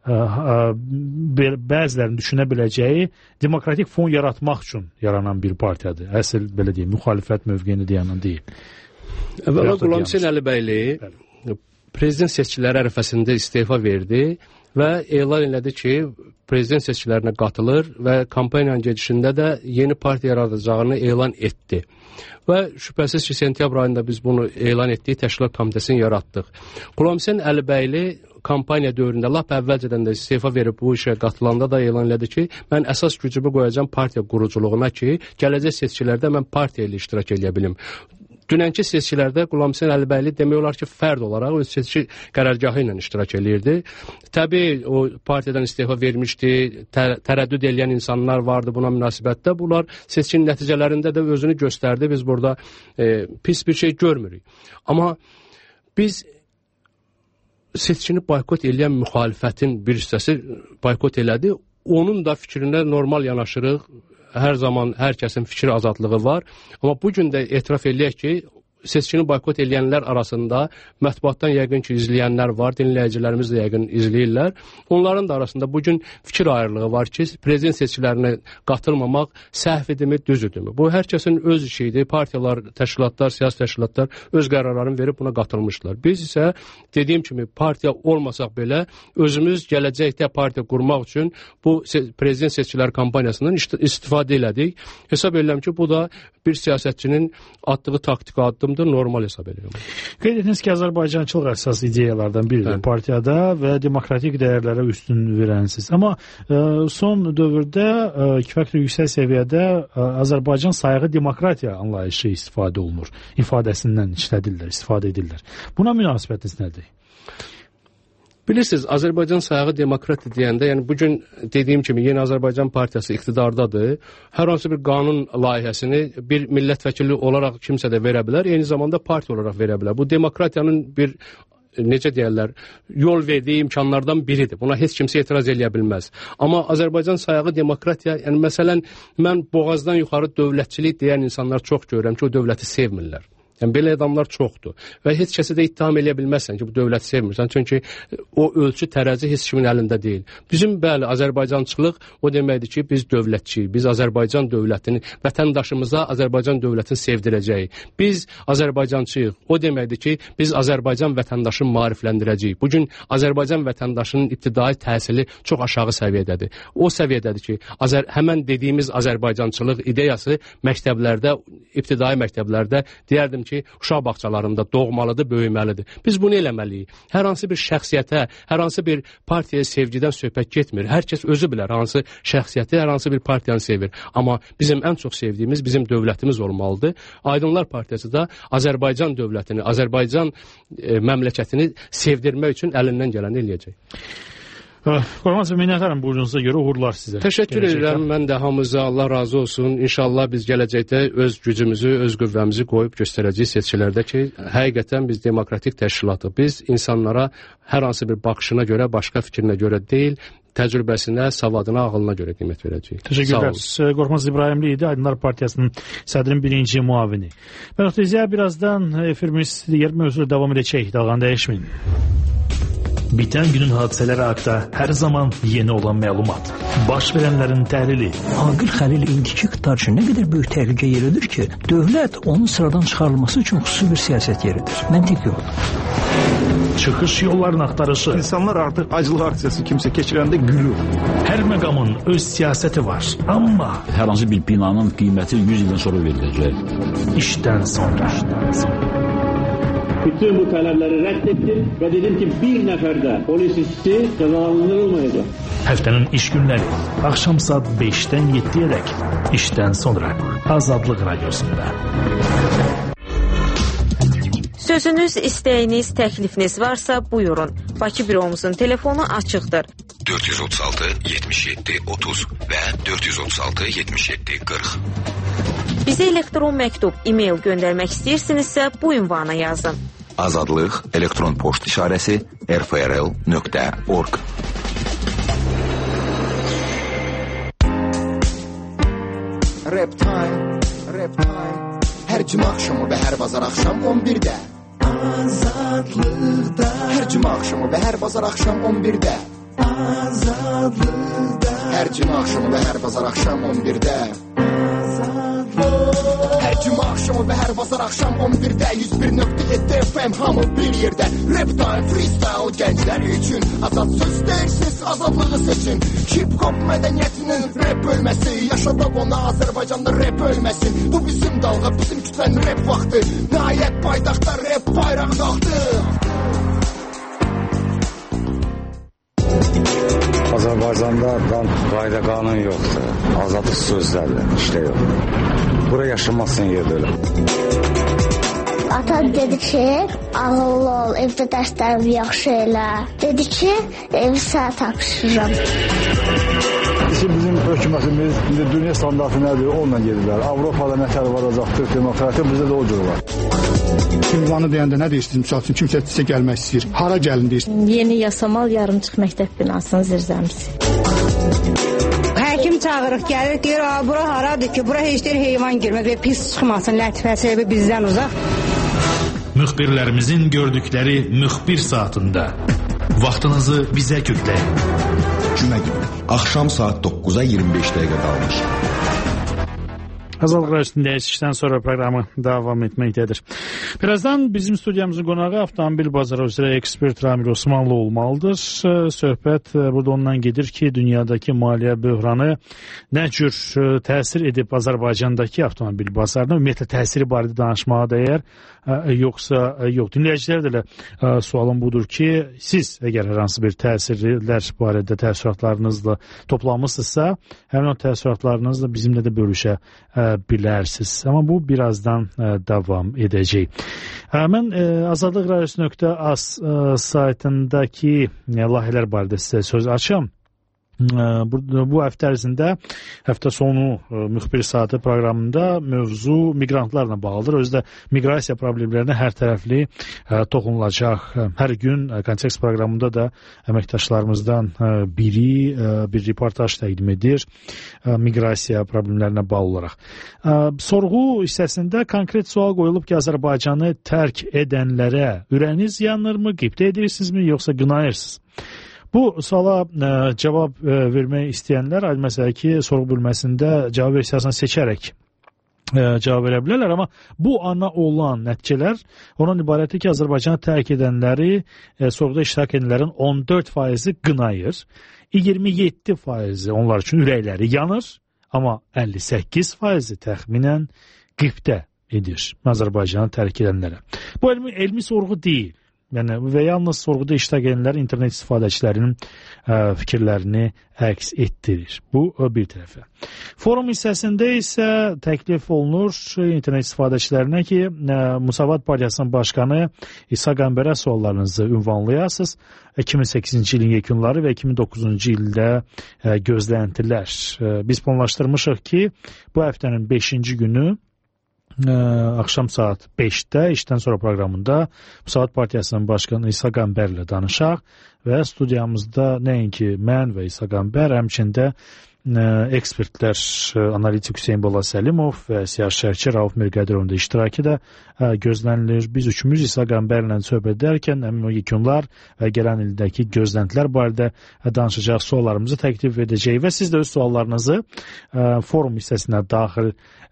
bəzilərinin düşünə biləcəyi demokratik fon yaratmaq üçün yaranan bir partiyadır. Əsl, belə deyim, müxalifət mövqeyini deyəndən deyil. Əvvəla Qulam Hüseyn Əlibəyli prezident seçkiləri ərəfəsində istefa verdi və elan elədi ki, prezident seçkilərinə qatılır və kampaniyanın gedişində də yeni partiya yaradacağını elan etdi. Və şübhəsiz ki, sentyabr ayında biz bunu elan etdik, təşkilat komitəsini yaratdıq. Qulam Hüseyn Əlibəyli kampaniya dövründə lap əvvəlcədən də istefa verib bu işə qatılanda da elan elədi ki, mən əsas gücümü qoyacağam partiya quruculuğuna ki, gələcək seçkilərdə mən partiya ilə iştirak edə bilim. Dünənki seçkilərdə Qulam Hüseyn Əlibəyli demək olar ki, fərd olaraq öz seçki qərargahı ilə iştirak eləyirdi. Təbii o partiyadan istefa vermişdi, tərəddüd edən insanlar vardı buna münasibətdə. Bunlar seçkin nəticələrində də özünü göstərdi. Biz burada pis bir şey görmürük. Amma biz seçkini boykot edən müxalifətin bir hissəsi boykot elədi. Onun da fikrinə normal yanaşırıq. Hər zaman hər kəsin fikir azadlığı var. Amma bugün də etiraf eləyək ki, seçkini boykot edənlər arasında mətbuatdan yəqin ki, izləyənlər var, dinləyicilərimiz də yəqin izləyirlər. Onların da arasında bugün fikir ayrılığı var ki, prezident seçkilərinə qatılmamaq səhvidimi, düzüdürmü? Bu, hər kəsin öz işidir. Partiyalar, təşkilatlar, siyasi təşkilatlar öz qərarlarını verib buna qatılmışlar. Biz isə dediyim kimi partiya olmasaq belə özümüz gələcəkdə partiya qurmaq üçün bu prezident seçkiləri kampaniyasından istifadə elədik. Hesab edirəm ki, bu da bir siyasətçinin atdığı taktik addımdır, normal hesab edirəm. Qeyd etdiniz ki, Azərbaycançılıq əsas ideyalardan biridir partiyada və demokratik dəyərlərə üstün verənsiniz. Amma son dövrdə kifayət yüksək səviyyədə Azərbaycan sayğı demokratiya anlayışı istifadə olunur. İfadəsindən istifadə edirlər. Buna münasibətiniz nədir? Bilirsiniz, Azərbaycan sayğı demokratiya deyəndə, yəni bugün dediyim kimi Yeni Azərbaycan Partiyası iqtidardadır. Hər hansı bir qanun layihəsini bir millət vəkili olaraq kimsə də verə bilər, eyni zamanda partiya olaraq verə bilər. Bu demokratiyanın bir necə deyərlər, yol verdiyi imkanlardan biridir. Buna heç kimsə etiraz eləyə bilməz. Amma Azərbaycan sayğı demokratiya, yəni məsələn, mən boğazdan yuxarı dövlətçilik deyən insanlar çox görürəm ki, o dövləti sevmirlər. Yəni, belə adamlar çoxdur və heç kəsə də ittiham eləyə bilməzsən ki, bu dövləti sevmirsən. Çünki o ölçü tərəzi heç kimin əlində deyil. Bizim, bəli, Azərbaycançılıq o deməkdir ki, biz dövlətçiyik. Biz Azərbaycan dövlətini, vətəndaşımıza Azərbaycan dövlətini sevdirəcəyik. Biz Azərbaycançıyıq. O deməkdir ki, biz Azərbaycan vətəndaşını maarifləndirəcəyik. Bugün Azərbaycan vətəndaşının ibtidai təhsili çox aşağı səviyyədədir. O səviyyədədir ki, həmən dediyimiz Azərbaycançılıq ideyası məktəblərdə, ibtidai məktəblərdə deyərdim ki, uşaq bağçalarında doğmalıdır, böyüməlidir. Biz bunu eləməliyik. Hər hansı bir şəxsiyyətə, hər hansı bir partiyaya sevgidən söhbət getmir. Hər kəs özü bilər hansı şəxsiyyəti, hər hansı bir partiyanı sevir. Amma bizim ən çox sevdiyimiz bizim dövlətimiz olmalıdır. Aydınlar Partiyası da Azərbaycan dövlətini, Azərbaycan məmləkətini sevdirmək üçün əlindən gələni eləyəcək. Qorxmaz, minnətdarım buyurunuza görə, uğurlar sizə. Təşəkkür edirəm, mən də hamımıza, Allah razı olsun. İnşallah biz gələcəkdə öz gücümüzü, öz qüvvəmizi qoyub göstərəcəyik seçkilərdə ki, həqiqətən biz demokratik təşkilatıq. Biz insanlara hər hansı bir baxışına görə, başqa fikrinə görə deyil, təcrübəsinə, savadına, ağılına görə qiymət verəcəyik. Təşəkkürlər. Qorxmaz İbrahimli idi, Aydınlar Partiyasının sədrin birinci muavini. Ben Oktay'ya birazdan efirimiz diğer mövzuda devam edecek. Dalğanı dəyişməyin. Biten günün hadisələri haqqında hər zaman yeni olan məlumat. Baş verənlərin təhlili. Aqil Xəlil indiki iqtidar üçün nə qədər böyük təhlükə yeridir ki, dövlət onun sıradan çıxarılması üçün xüsusi bir siyasət yeridir. Məntiq yoxdur. Çıxış yollarını axtarışı. İnsanlar artıq acılıq aksiyası kimsə keçirəndə gülür. Hər məqamın öz siyasəti var. Amma hər hansı bir binanın qiyməti 100 ildən sonra veriləcək. İşdən sonra. Bütün bu tələbləri rədd etdim və dedim ki, bir nəfər də polis işçisi cəzalandırılmayacaq. Həftənin iş günləri axşam saat 5-dən 7-yə dək işdən sonra Azadlıq Radiosunda. Sözünüz, istəyiniz, təklifiniz varsa buyurun. Bakı büromuzun telefonu açıqdır. 436 77 30 və 436 77 40. Bizə elektron məktub, e-mail göndərmək istəyirsinizsə bu ünvana yazın. Azadlıq elektron poçt işarəsi rfrl.org. Rap time. Hər cümə axşamı və hər bazar axşam 11-də. Azadlıqda. Hər cümə axşamı və hər bazar axşam 11-də. Azadlıqda. Hər cümə axşamı və hər bazar axşam 11-də. Hər cümə axşamı və hər bazar axşam 11-də 101.7 FM hamı bir yerdə. Rap time, freestyle gənclər üçün. Azad söz deyirsiz, azadlığı seçin. Hip-hop mədəniyyətinin rap bölməsi. Yaşadaq ona Azərbaycanda rap ölməsin. Bu bizim dalğa, bizim kütlənin rap vaxtı. Nəhayət paytaxtda rap bayraq qalxdı. Azərbaycanda qayda qanun yoxdur. Azadlıq sözlərdir, işte yox. Bura yaşamazsın yerdə öyle. Ata dedi ki, ağıllı ol, evdə dərslərimi yaxşı elə. Dedi ki, evi sənə tapşırıram. Bizim hökumətimiz dünya standartı nədir, onunla gedirlər. Avropada nətər varacaqdır, demokratiya bizdə də o cür var. Ünvanı deyəndə nə deyirsiniz? Misal üçün kimsə sizə gəlmək istəyir. Hara gəlin deyirsiniz? Yeni Yasamal yarımçıq məktəb binasının zirzəmisi. Həkim çağırıq, gəlir, deyir, bura haradır ki, bura heç deyir heyvan girmez və pis çıxmasın, lətifəsi bizdən uzaq. Müxbirlərimizin gördükləri müxbir saatında vaxtınızı bizə kökləyin. Cümə günü, axşam saat 9-a 25 dəqiqə qalmış. Azadlıq Radiosunda işdən sonra proqramı davam etməkdədir. Birazdan bizim studiyamızın qonağı avtomobil bazarı üzrə ekspert Ramil Osmanlı olmalıdır. Söhbət burada ondan gedir ki, dünyadakı maliyyə böhranı nə cür təsir edib Azərbaycandakı avtomobil bazarına, ümumiyyətlə təsiri barədə danışmağa dəyər, yoxsa yox. Dinləyicilər də sualım budur ki, siz əgər hər hansı bir təsirlər barədə təəssüratlarınızla toplanmışsınızsa, həmin o təəssüratlarınızla bizimlə də bölüşə bilərsiniz. Amma bu birazdan davam edəcək. Mən azadlıqradiosu.az saytındakı layihələr barədə sizə söz açım. Bu həftə ərzində həftə sonu müxbir saatı proqramında mövzu miqrantlarla bağlıdır. Özü də miqrasiya problemlərinə hər tərəfli toxunulacaq. Hər gün kontekst proqramında da əməkdaşlarımızdan biri bir reportaj təqdim edir miqrasiya problemlərinə bağlı olaraq. Sorğu hissəsində konkret sual qoyulub ki, Azərbaycanı tərk edənlərə ürəyiniz yanırmı, qibtə edirsinizmi, yoxsa qınayırsınız? Bu suala cavab vermək istəyənlər, məsələn ki, sorğu bölməsində cavab versiyasını seçərək cavab verə bilərlər, amma bu ana olan nəticələr ondan ibarətdir ki, Azərbaycanı tərk edənləri, sorğuda iştirak edənlərin 14% qınayır, 27% onlar üçün ürəkləri yanır, amma 58% təxminən qibtə edir Azərbaycanı tərk edənlərə. Bu elmi sorğu deyil. Yəni, və yalnız sorğuda iştirak edənlər internet istifadəçilərinin fikirlərini əks etdirir. Bu bir tərəfə. Forum hissəsində isə təklif olunur internet istifadəçilərinə ki, Müsavat Partiyasının başqanı İsa Qəmbərə suallarınızı ünvanlayasınız. 2008-ci ilin yekunları və 2009-cu ildə gözləntilər. Biz planlaşdırmışıq ki, bu həftənin 5-ci günü axşam saat 5-də işdən sonra proqramında Müsavat Partiyasının başqanı İsa Qəmbər ilə danışaq və studiyamızda nəinki mən və İsa Qəmbər, həmçində ekspertlər analitik Hüseyin Bola Səlimov və siyasətçi Rauf Mirqədirovun da iştirakı da gözlənilir. Biz üçümüz İsa Qəmbərlə söhbət edərkən həmin o yekunlar və gələn ildəki gözləntilər barədə danışacaq, suallarımızı təklif edəcəyik və siz də öz suallarınızı forum hissəsinə daxil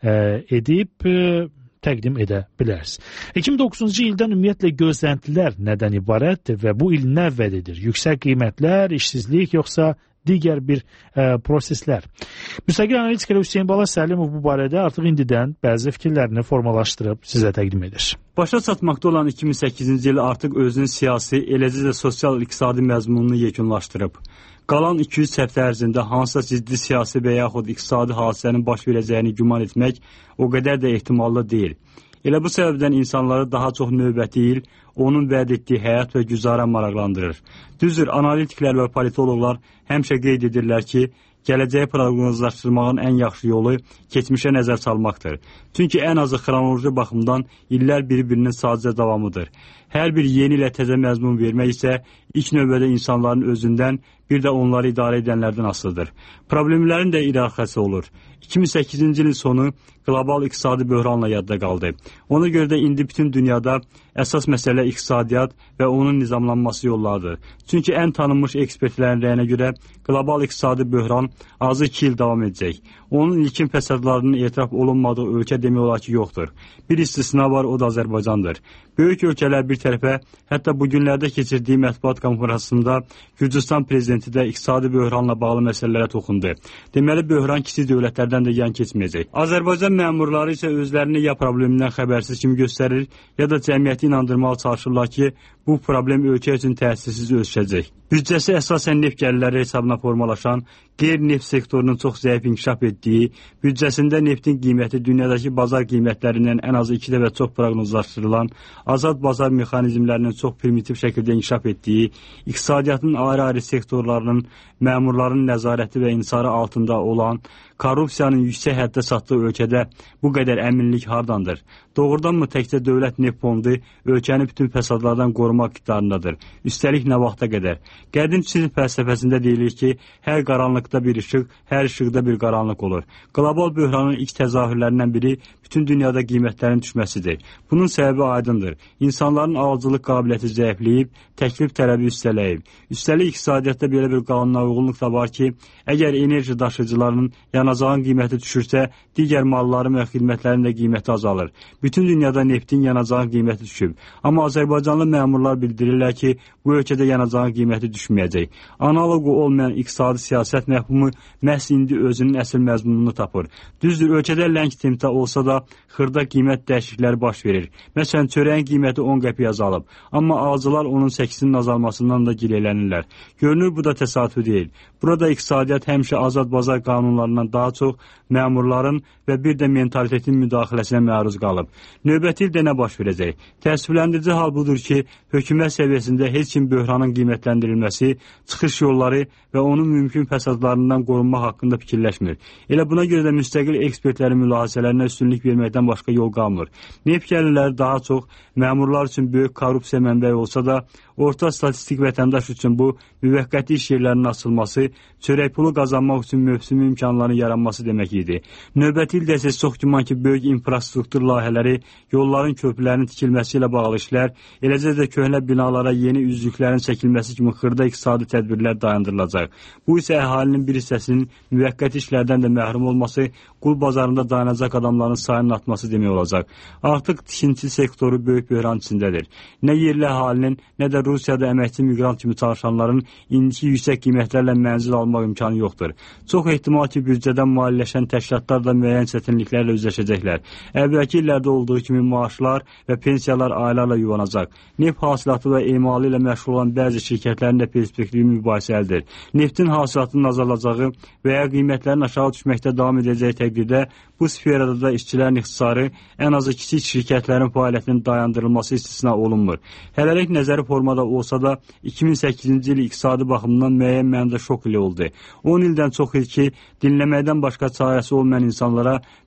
edib təqdim edə bilərsiniz. 2009-cu ildən ümumiyyətlə gözləntilər nədən ibarətdir və bu il nə vəd edir? Yüksək qiymətlər, işsizlik, yoxsa digər bir proseslər? Müstəqil analitiklə Hüseyin Bala Səlimov bu barədə artıq indidən bəzi fikirlərini formalaşdırıb sizə təqdim edir. Başa çatmaqda olan 2008-ci il artıq özünün siyasi, eləcə də sosial-iqtisadi məzmununu yekunlaşdırıb. Qalan 200 həftə ərzində hansısa ciddi siyasi və yaxud iqtisadi hadisənin baş verəcəyini güman etmək o qədər də ehtimallı deyil. Elə bu səbəbdən insanları daha çox növbəti il onun vəd etdiyi həyat və güzara maraqlandırır. Düzdür, analitiklər və politoloqlar həmişə qeyd edirlər ki, gələcəyi proqnozlaşdırmağın ən yaxşı yolu keçmişə nəzər salmaqdır. Çünki ən azı xronoloji baxımdan illər bir-birinin sadəcə davamıdır. Hər bir yeni ilə təzə məzmun vermək isə ilk növbədə insanların özündən, bir də onları idarə edənlərdən asılıdır. Problemlərin də iyerarxiyası olur. 2008-ci ilin sonu qlobal iqtisadi böhranla yadda qaldı. Ona görə də indi bütün dünyada əsas məsələ iqtisadiyyat və onun nizamlanması yollardır. Çünki ən tanınmış ekspertlərin rəyinə görə qlobal iqtisadi böhran azı 2 il davam edəcək. Onun ilkin fəsadlarının etiraf olunmadığı ölkə demək olar ki, yoxdur. Bir istisna var, o da Azərbaycandır. Böyük ölkələr bir tərəfə, hətta bu günlərdə keçirdiyi mətbuat konferansında Gürcüstan prezidenti də iqtisadi böhranla bağlı məsələlərə toxundu. Deməli, böhran kiçik dövlətlərdən də yan keçməyəcək. Azərbaycan məmurları isə özlərini ya problemindən xəbərsiz kimi göstərir, ya da cəmiyyəti inandırmağa çalışırlar ki, bu problem ölkə üçün təsirsiz ölçəcək. Büdcəsi əsasən neft gəlirləri hesabına formalaşan, qeyri-neft sektorunun çox zəif inkişaf etdiyi, büdcəsində neftin qiyməti dünyadakı bazar qiymətlərindən ən azı 2 dəfə çox proqnozlaşdırılan, azad bazar mexanizmlərinin çox primitiv şəkildə inkişaf etdiyi, iqtisadiyyatın ayrı-ayrı sektorlarının məmurların nəzarəti və insarı altında olan, korrupsiyanın yüksək həddə çatdığı ölkədə bu qədər əminlik hardandır? Doğrudanmı təkcə dövlət neft fondu ölkəni bütün fəsadlardan qorumaq iqtidarındadır? Üstəlik nə vaxta qədər? Qədim Çin fəlsəfəsində deyilir ki, hər qaranlıqda bir işıq, hər işıqda bir qaranlıq olur. Qlobal böhranın ilk təzahürlərindən biri bütün dünyada qiymətlərin düşməsidir. Bunun səbəbi aydındır. İnsanların alıcılıq qabiliyyəti zəifləyib, təklif tələbi üstələyib. Üstəlik iqtisadiyyatda belə bir qanuna uyğunluq da var ki, əgər enerji daşıyıcılarının yanacağın qiyməti düşürsə, digər malların və xidmətlərin də qiyməti azalır. Bütün dünyada neftin yanacağın qiyməti düşüb. Amma Azərbaycanlı məmurlar bildirirlər ki, bu ölkədə yanacağın qiyməti düşməyəcək. Analogu olmayan iqtisadi siyasət məfhumu məhz indi özünün əsl məzmununu tapır. Düzdür, ölkədə ləng tempdə olsa da xırda qiymət dəyişiklikləri baş verir. Məsələn, çörəyin qiyməti 10 qəpik azalıb. Amma alıcılar onun 8-nin azalmasından da gileylənirlər. Görünür, bu da təsadüfi deyil. Burada iqtisadiyyat həmişə azad bazar qanunlarından daha çox məmurların və bir də mentalitetin müdaxiləsinə məruz qalıb. Növbəti ildə nə baş verəcək? Təəssüfləndirici hal budur ki, hökumət səviyyəsində heç kim böhranın qiymətləndirilməsi, çıxış yolları və onun mümkün fəsadlarından qorunmaq haqqında fikirləşmir. Elə buna görə də müstəqil ekspertlərin mülahizələrinə üstünlük verməkdən başqa yol qalmır. Neft gəlirləri daha çox məmurlar üçün böyük korrupsiya mənbəyi olsa da, orta statistik vətəndaş üçün bu müvəqqəti iş yerlərinin açılması, çörək pulu qazanmaq üçün mövsümi imkanların yaranması demək idi. Növbəti ildə isə çox güman ki, böyük infrastruktur layihələri, yolların, köprülərin tikilməsi ilə bağlı işlər, eləcə də köhnə binalara yeni üzlüklərin çəkilməsi kimi xırda iqtisadi tədbirlər dayandırılacaq. Bu isə əhalinin bir hissəsinin müvəqqəti işlərdən də məhrum olması, qul bazarında dayanacaq adamların sayının artması demək olacaq. Artıq tikinti sektoru böyük böhran içindədir. Nə yerli əhalinin, nə də Rusiyada əməkçi miqrant kimi çalışanların indiki yüksək qiymətlərlə mənzil almaq imkanı yoxdur. Çox ehtimal ki, büdcədən maliyyələşən təşkilatlar da müəyyən çətinliklərlə üzləşəcəklər. Əvvəlki illərdə olduğu kimi maaşlar və pensiyalar aylarla yuvanacaq. Neft hasilatı və emalı ilə məşğul olan bəzi şirkətlərin də perspektivi mübahisəlidir. Neftin hasilatının azalacağı və ya qiymətlərin aşağı düşməkdə davam edəcəyi təqdirdə bu sferada da işçilərin ixtisarı, ən azı kiçik şirkətlərin fəaliyyətinin dayandırılması istisna olunmur. Hələlik nəzəri formada olsa da 2008-ci il iqtisadi baxımdan müəyyən mənada şok ilə oldu. 10 ildən çox il ki, dinləməkdən başqa çarəsi olmayan insanlara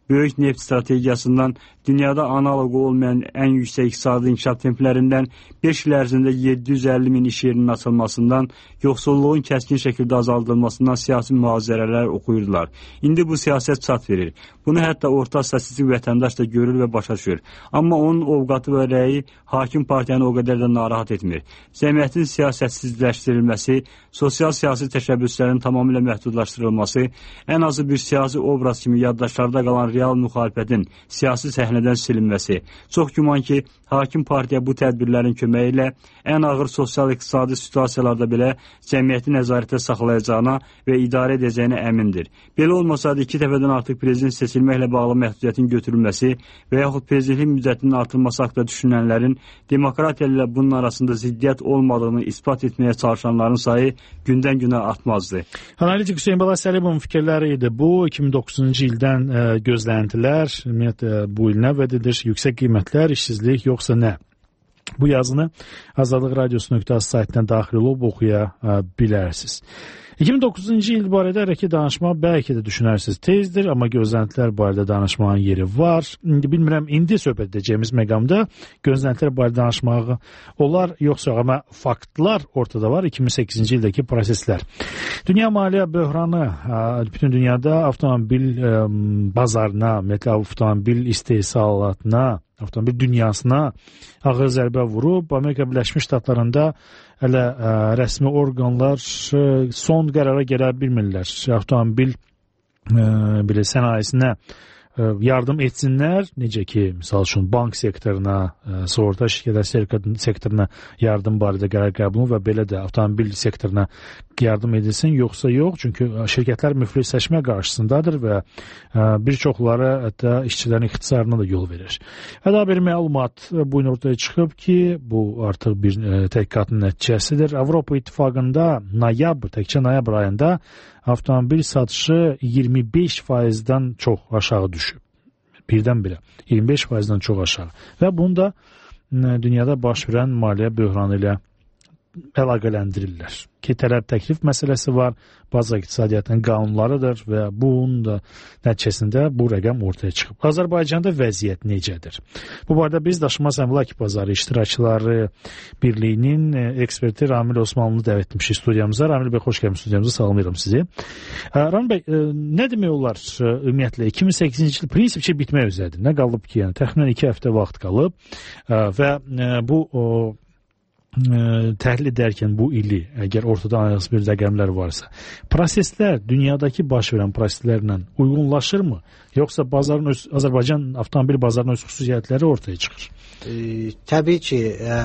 böyük neft strategiyasından dünyada analogu olmayan ən yüksək iqtisadi inkişaf templərindən 5 il ərzində 750 min iş yerinin açılmasından, yoxsulluğun kəskin şəkildə azaldılmasından siyasi mühazirələr oxuyurdular. İndi bu siyasət çat verir. Bunu hətta orta statistik vətəndaş da görür və başa düşür. Amma onun ovqatı və rəyi hakim partiyanı o qədər də narahat etmir. Cəmiyyətin siyasətsizləşdirilməsi, sosial-siyasi təşəbbüslərin tamamilə məhdudlaşdırılması, ən azı bir siyasi obraz kimi yaddaşlarda qalan real müxalifətin siyasi səhnədən silinməsi. Çox güman ki, hakim partiya bu tədbirlərin köməyi ilə ən ağır sosial-iqtisadi situasiyalarda belə cəmiyyəti nəzarətdə saxlayacağına və idarə edəcəyinə əmindir. Belə olmasaydı 2 dəfədən artıq prezident seçilməklə bağlı məhdudiyyətin götürülməsi və yaxud prezidentlik müddətinin artırılması haqqında düşünənlərin demokratiya ilə bunun arasında ziddiyyət olmadığını isbat etməyə çalışanların sayı gündən-günə artmazdı. Analitik Hüseyin Bala Səlimovun fikirləri idi. Bu 2009-cu ildən gözləntilər, ümumiyyətlə bu il nə vəd edir? Yüksək qiymətlər, işsizlik yoxsa nə? Bu yazını Azadlıq Radiosu.az saytından daxil olub oxuya bilərsiniz. 2009-cu il barədə hərəkət danışmaq bəlkə də düşünərsiniz tezdir, amma gözləntilər barədə danışmağın yeri var. Bilmirəm, indi söhbət edəcəyimiz məqamda gözləntilər barədə danışmağı olar, yoxsa amma faktlar ortada var. 2008-ci ildəki proseslər. Dünya maliyyə böhranı bütün dünyada avtomobil bazarına, avtomobil istehsalatına, avtomobil dünyasına ağır zərbə vurub. Amerika Birləşmiş Ştatlarında hələ rəsmi orqanlar son qərara gələ bilmirlər. Avtomobil sənayesinə yardım etsinlər, necə ki, misal üçün bank sektoruna, sığorta şirkətləri sektoruna yardım barədə qərar qəbul və belə də avtomobil sektoruna yardım edilsin, yoxsa yox. Çünki şirkətlər müflisləşmə qarşısındadır və bir çoxları hətta işçilərin ixtisarına da yol verir. Və daha bir məlumat bu gün ortaya çıxıb ki, bu artıq bir təhqiqatın nəticəsidir. Avropa İttifaqında təkcə noyabr ayında avtomobil satışı 25%-dən çox aşağı düşüb. Birdən-birə 25%-dən çox aşağı. Və bunu da dünyada baş verən maliyyə böhranı ilə əlaqələndirirlər. Ki, tələb təklif məsələsi var, bazar iqtisadiyyatının qanunlarıdır və bunun da nəticəsində bu rəqəm ortaya çıxıb. Azərbaycanda vəziyyət necədir? Bu barədə biz Daşınmaz Əmlak Bazarı İştirakçıları Birliyinin eksperti Ramil Osmanlını dəvət etmişik studiyamıza. Ramil bəy, xoş gəlmişsiniz studiyamıza, salamlayıram sizi. Ramil bəy, nə demək olar ümumiyyətlə 2008-ci il prinsipçi bitmək üzrədir. Nə qalıb ki, yəni təxminən 2 həftə vaxt qalıb və bu təhlil edərkən bu ili, əgər ortada ayrıqsız bir rəqəmlər varsa, proseslər dünyadakı baş verən proseslərlə uyğunlaşırmı? Yoxsa Azərbaycan avtomobil bazarının öz xüsusiyyətləri ortaya çıxır? Təbii ki,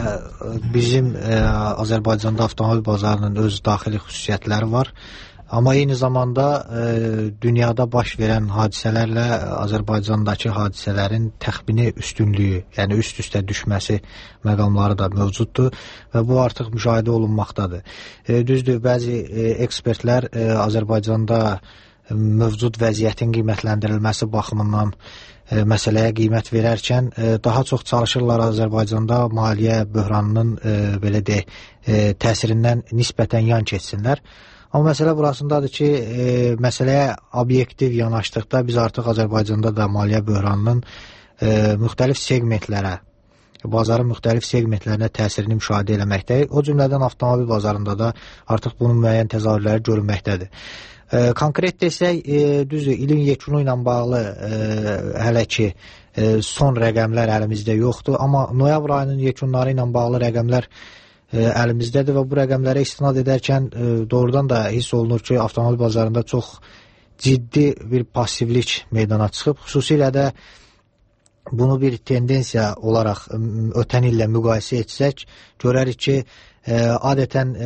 bizim Azərbaycanda avtomobil bazarının öz daxili xüsusiyyətləri var. Amma eyni zamanda dünyada baş verən hadisələrlə Azərbaycandakı hadisələrin təxmini üstünlüyü, yəni üst-üstə düşməsi məqamları da mövcuddur və bu artıq müşahidə olunmaqdadır. Düzdür, bəzi ekspertlər Azərbaycanda mövcud vəziyyətin qiymətləndirilməsi baxımından məsələyə qiymət verərkən daha çox çalışırlar Azərbaycanda maliyyə böhranının belə deyək, təsirindən nisbətən yan keçsinlər. Amma məsələ burasındadır ki, məsələyə obyektiv yanaşdıqda biz artıq Azərbaycanda da maliyyə böhranının müxtəlif segmentlərə, bazarın müxtəlif segmentlərinə təsirini müşahidə eləməkdəyik. O cümlədən avtomobil bazarında da artıq bunun müəyyən təzahürləri görünməkdədir. Konkret desək, düzdür, ilin yekunu ilə bağlı hələ ki son rəqəmlər əlimizdə yoxdur, amma noyabr ayının yekunları ilə bağlı rəqəmlər əlimizdədir və bu rəqəmlərə istinad edərkən doğrudan da hiss olunur ki, avtomobil bazarında çox ciddi bir passivlik meydana çıxıb. Xüsusilə də bunu bir tendensiya olaraq ötən illə müqayisə etsək, görərik ki, adətən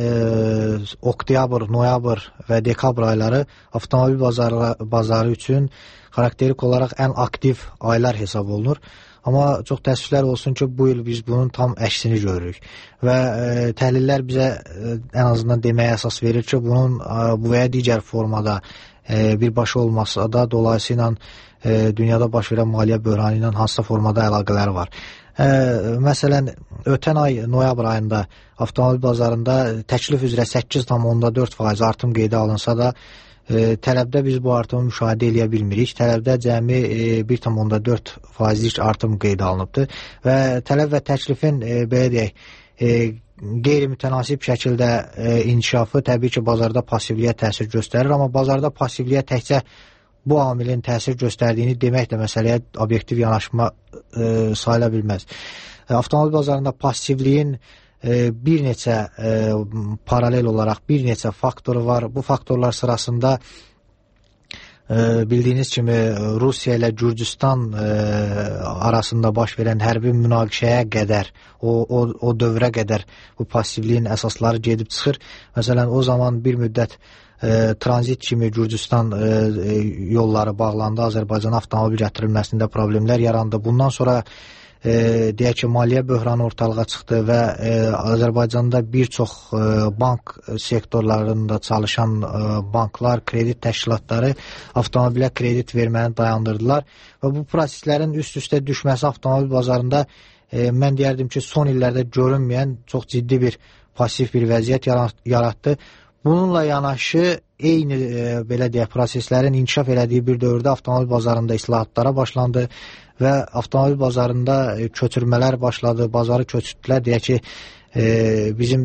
oktyabr, noyabr və dekabr ayları avtomobil bazarı üçün xarakterik olaraq ən aktiv aylar hesab olunur. Amma çox təəssüflər olsun ki, bu il biz bunun tam əksini görürük və təhlillər bizə ən azından deməyə əsas verir ki, bunun bu və ya digər formada birbaşa olmasa da dolayısıyla dünyada baş verən maliyyə böhranı ilə hansısa formada əlaqələri var. Məsələn, ötən ay noyabr ayında avtomobil bazarında təklif üzrə 8,4% artım qeydə alınsa da tələbdə biz bu artımı müşahidə edə bilmirik. Tələbdə cəmi 1,4%lik artım qeydə alınıbdır və tələb və təklifin belə deyək, qeyri-mütənasib şəkildə inkişafı təbii ki, bazarda passivliyə təsir göstərir, amma bazarda passivliyə təkcə bu amilin təsir göstərdiyini demək də məsələyə obyektiv yanaşma sayıla bilməz. Avtomobil bazarında passivliyin bir neçə paralel olaraq bir neçə faktoru var. Bu faktorlar sırasında bildiyiniz kimi Rusiya ilə Gürcüstan arasında baş verən hərbi münaqişəyə qədər, o dövrə qədər bu passivliyin əsasları gedib çıxır. Məsələn, o zaman bir müddət tranzit kimi Gürcüstan yolları bağlandı, Azərbaycana avtomobil gətirilməsində problemlər yarandı. Bundan sonra deyək ki, maliyyə böhranı ortalığa çıxdı və Azərbaycanda bir çox bank sektorlarında çalışan banklar, kredit təşkilatları avtomobilə kredit verməni dayandırdılar və bu proseslərin üst-üstə düşməsi avtomobil bazarında mən deyərdim ki, son illərdə görünməyən çox ciddi bir pasiv bir vəziyyət yaratdı. Bununla yanaşı eyni belə deyək, proseslərin inkişaf elədiyi bir dövrdə avtomobil bazarında islahatlara başlandı və avtomobil bazarında köçürmələr başladı, bazarı köçürdülər. Deyək ki, bizim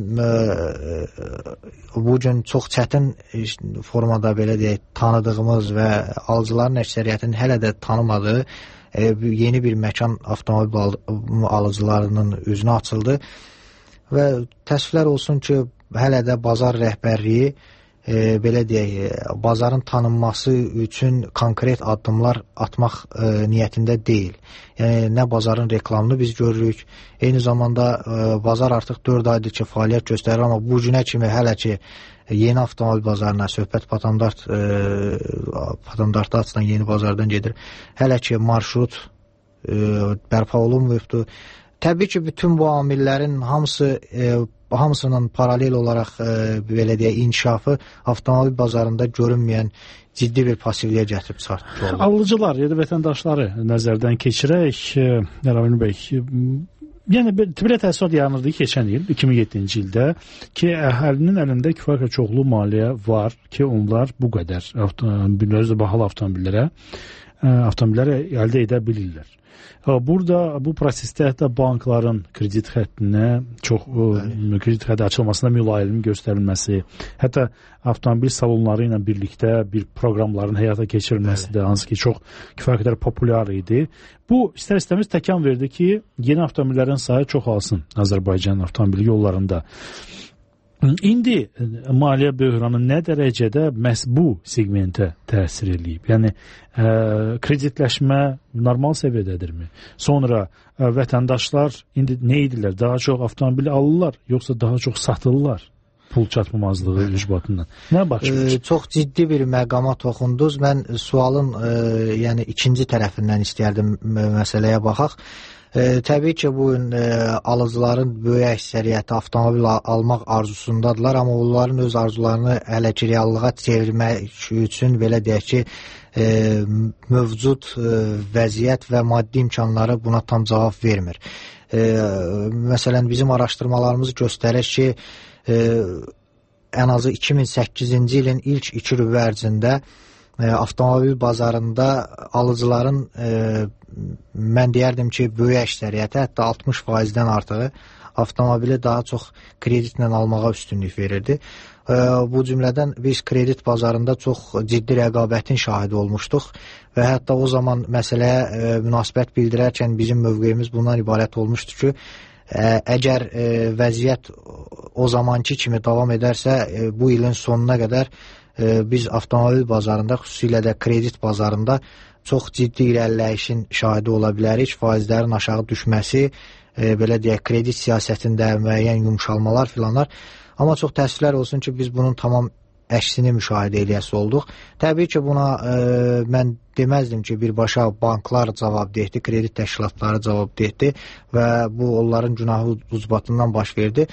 bugün çox çətin formada belə deyək, tanıdığımız və alıcıların əksəriyyətinin hələ də tanımadığı yeni bir məkan avtomobil alıcılarının üzünə açıldı və təəssüflər olsun ki, hələ də bazar rəhbərliyi belə deyək, bazarın tanınması üçün konkret addımlar atmaq niyyətində deyil. Yəni, nə bazarın reklamını biz görürük, eyni zamanda bazar artıq 4 aydır ki, fəaliyyət göstərir, amma bu günə kimi hələ ki, yeni avtomobil bazarına, söhbət Patamdartda açılan yeni bazardan gedir, hələ ki, marşrut bərpa olunmuyubdur. Təbii ki, bütün bu amillərin hamısının paralel olaraq belə deyək, inkişafı avtomobil bazarında görünməyən ciddi bir passivliyə gətirib çıxartmış olur. Alıcılar ya da vətəndaşları nəzərdən keçirək, Ramin bəy, yəni belə təəssürat yaranırdı keçən il, 2007-ci ildə ki, əhalinin əlində kifayət çoxlu maliyyə var ki, onlar bu qədər bahalı avtomobilləri əldə edə bilirlər. Burada bu prosesdə hətta bankların kredit xəttinə kredit xətti açılmasına mülayimlik göstərilməsi, hətta avtomobil salonları ilə birlikdə bir proqramların həyata keçirilməsi də hansı ki çox kifayət qədər populyar idi. Bu istər-istəmiz təkan verdi ki, yeni avtomobillərin sayı çoxalsın Azərbaycan avtomobil yollarında. İndi maliyyə böhranı nə dərəcədə məhz bu segmentə təsir edib? Yəni, kreditləşmə normal səviyyədədirmi? Sonra vətəndaşlar indi nə edirlər? Daha çox avtomobil alırlar, yoxsa daha çox satırlar pul çatmamazlığı ücbatından? Nə baş verir? Çox ciddi bir məqama toxundunuz. Mən sualın yəni ikinci tərəfindən istəyərdim məsələyə baxaq. Təbii ki, bu alıcıların böyük əksəriyyəti avtomobil almaq arzusundadılar, amma onların öz arzularını hələ ki reallığa çevirmək üçün belə deyək ki, mövcud vəziyyət və maddi imkanları buna tam cavab vermir. Məsələn, bizim araşdırmalarımız göstərir ki, ən azı 2008-ci ilin ilk 2 rübə ərzində avtomobil bazarında alıcıların mən deyərdim ki, böyük əksəriyyəti, hətta 60%-dən artığı avtomobili daha çox kreditlə almağa üstünlük verirdi. Bu cümlədən biz kredit bazarında çox ciddi rəqabətin şahidi olmuşduq və hətta o zaman məsələyə münasibət bildirərkən bizim mövqeyimiz bundan ibarət olmuşdu ki, əgər vəziyyət o zamanki kimi davam edərsə, bu ilin sonuna qədər biz avtomobil bazarında, xüsusilə də kredit bazarında çox ciddi irəliləyişin şahidi ola bilərik. Faizlərin aşağı düşməsi, belə deyək, kredit siyasətində müəyyən yumşalmalar filanlar. Amma çox təəssüflər olsun ki, biz bunun tamam əksini müşahidə eləyəsi olduq. Təbii ki, buna mən deməzdim ki, birbaşa banklar cavabdehdi, kredit təşkilatları cavabdehdi və bu onların günahı ucbatından baş verdi.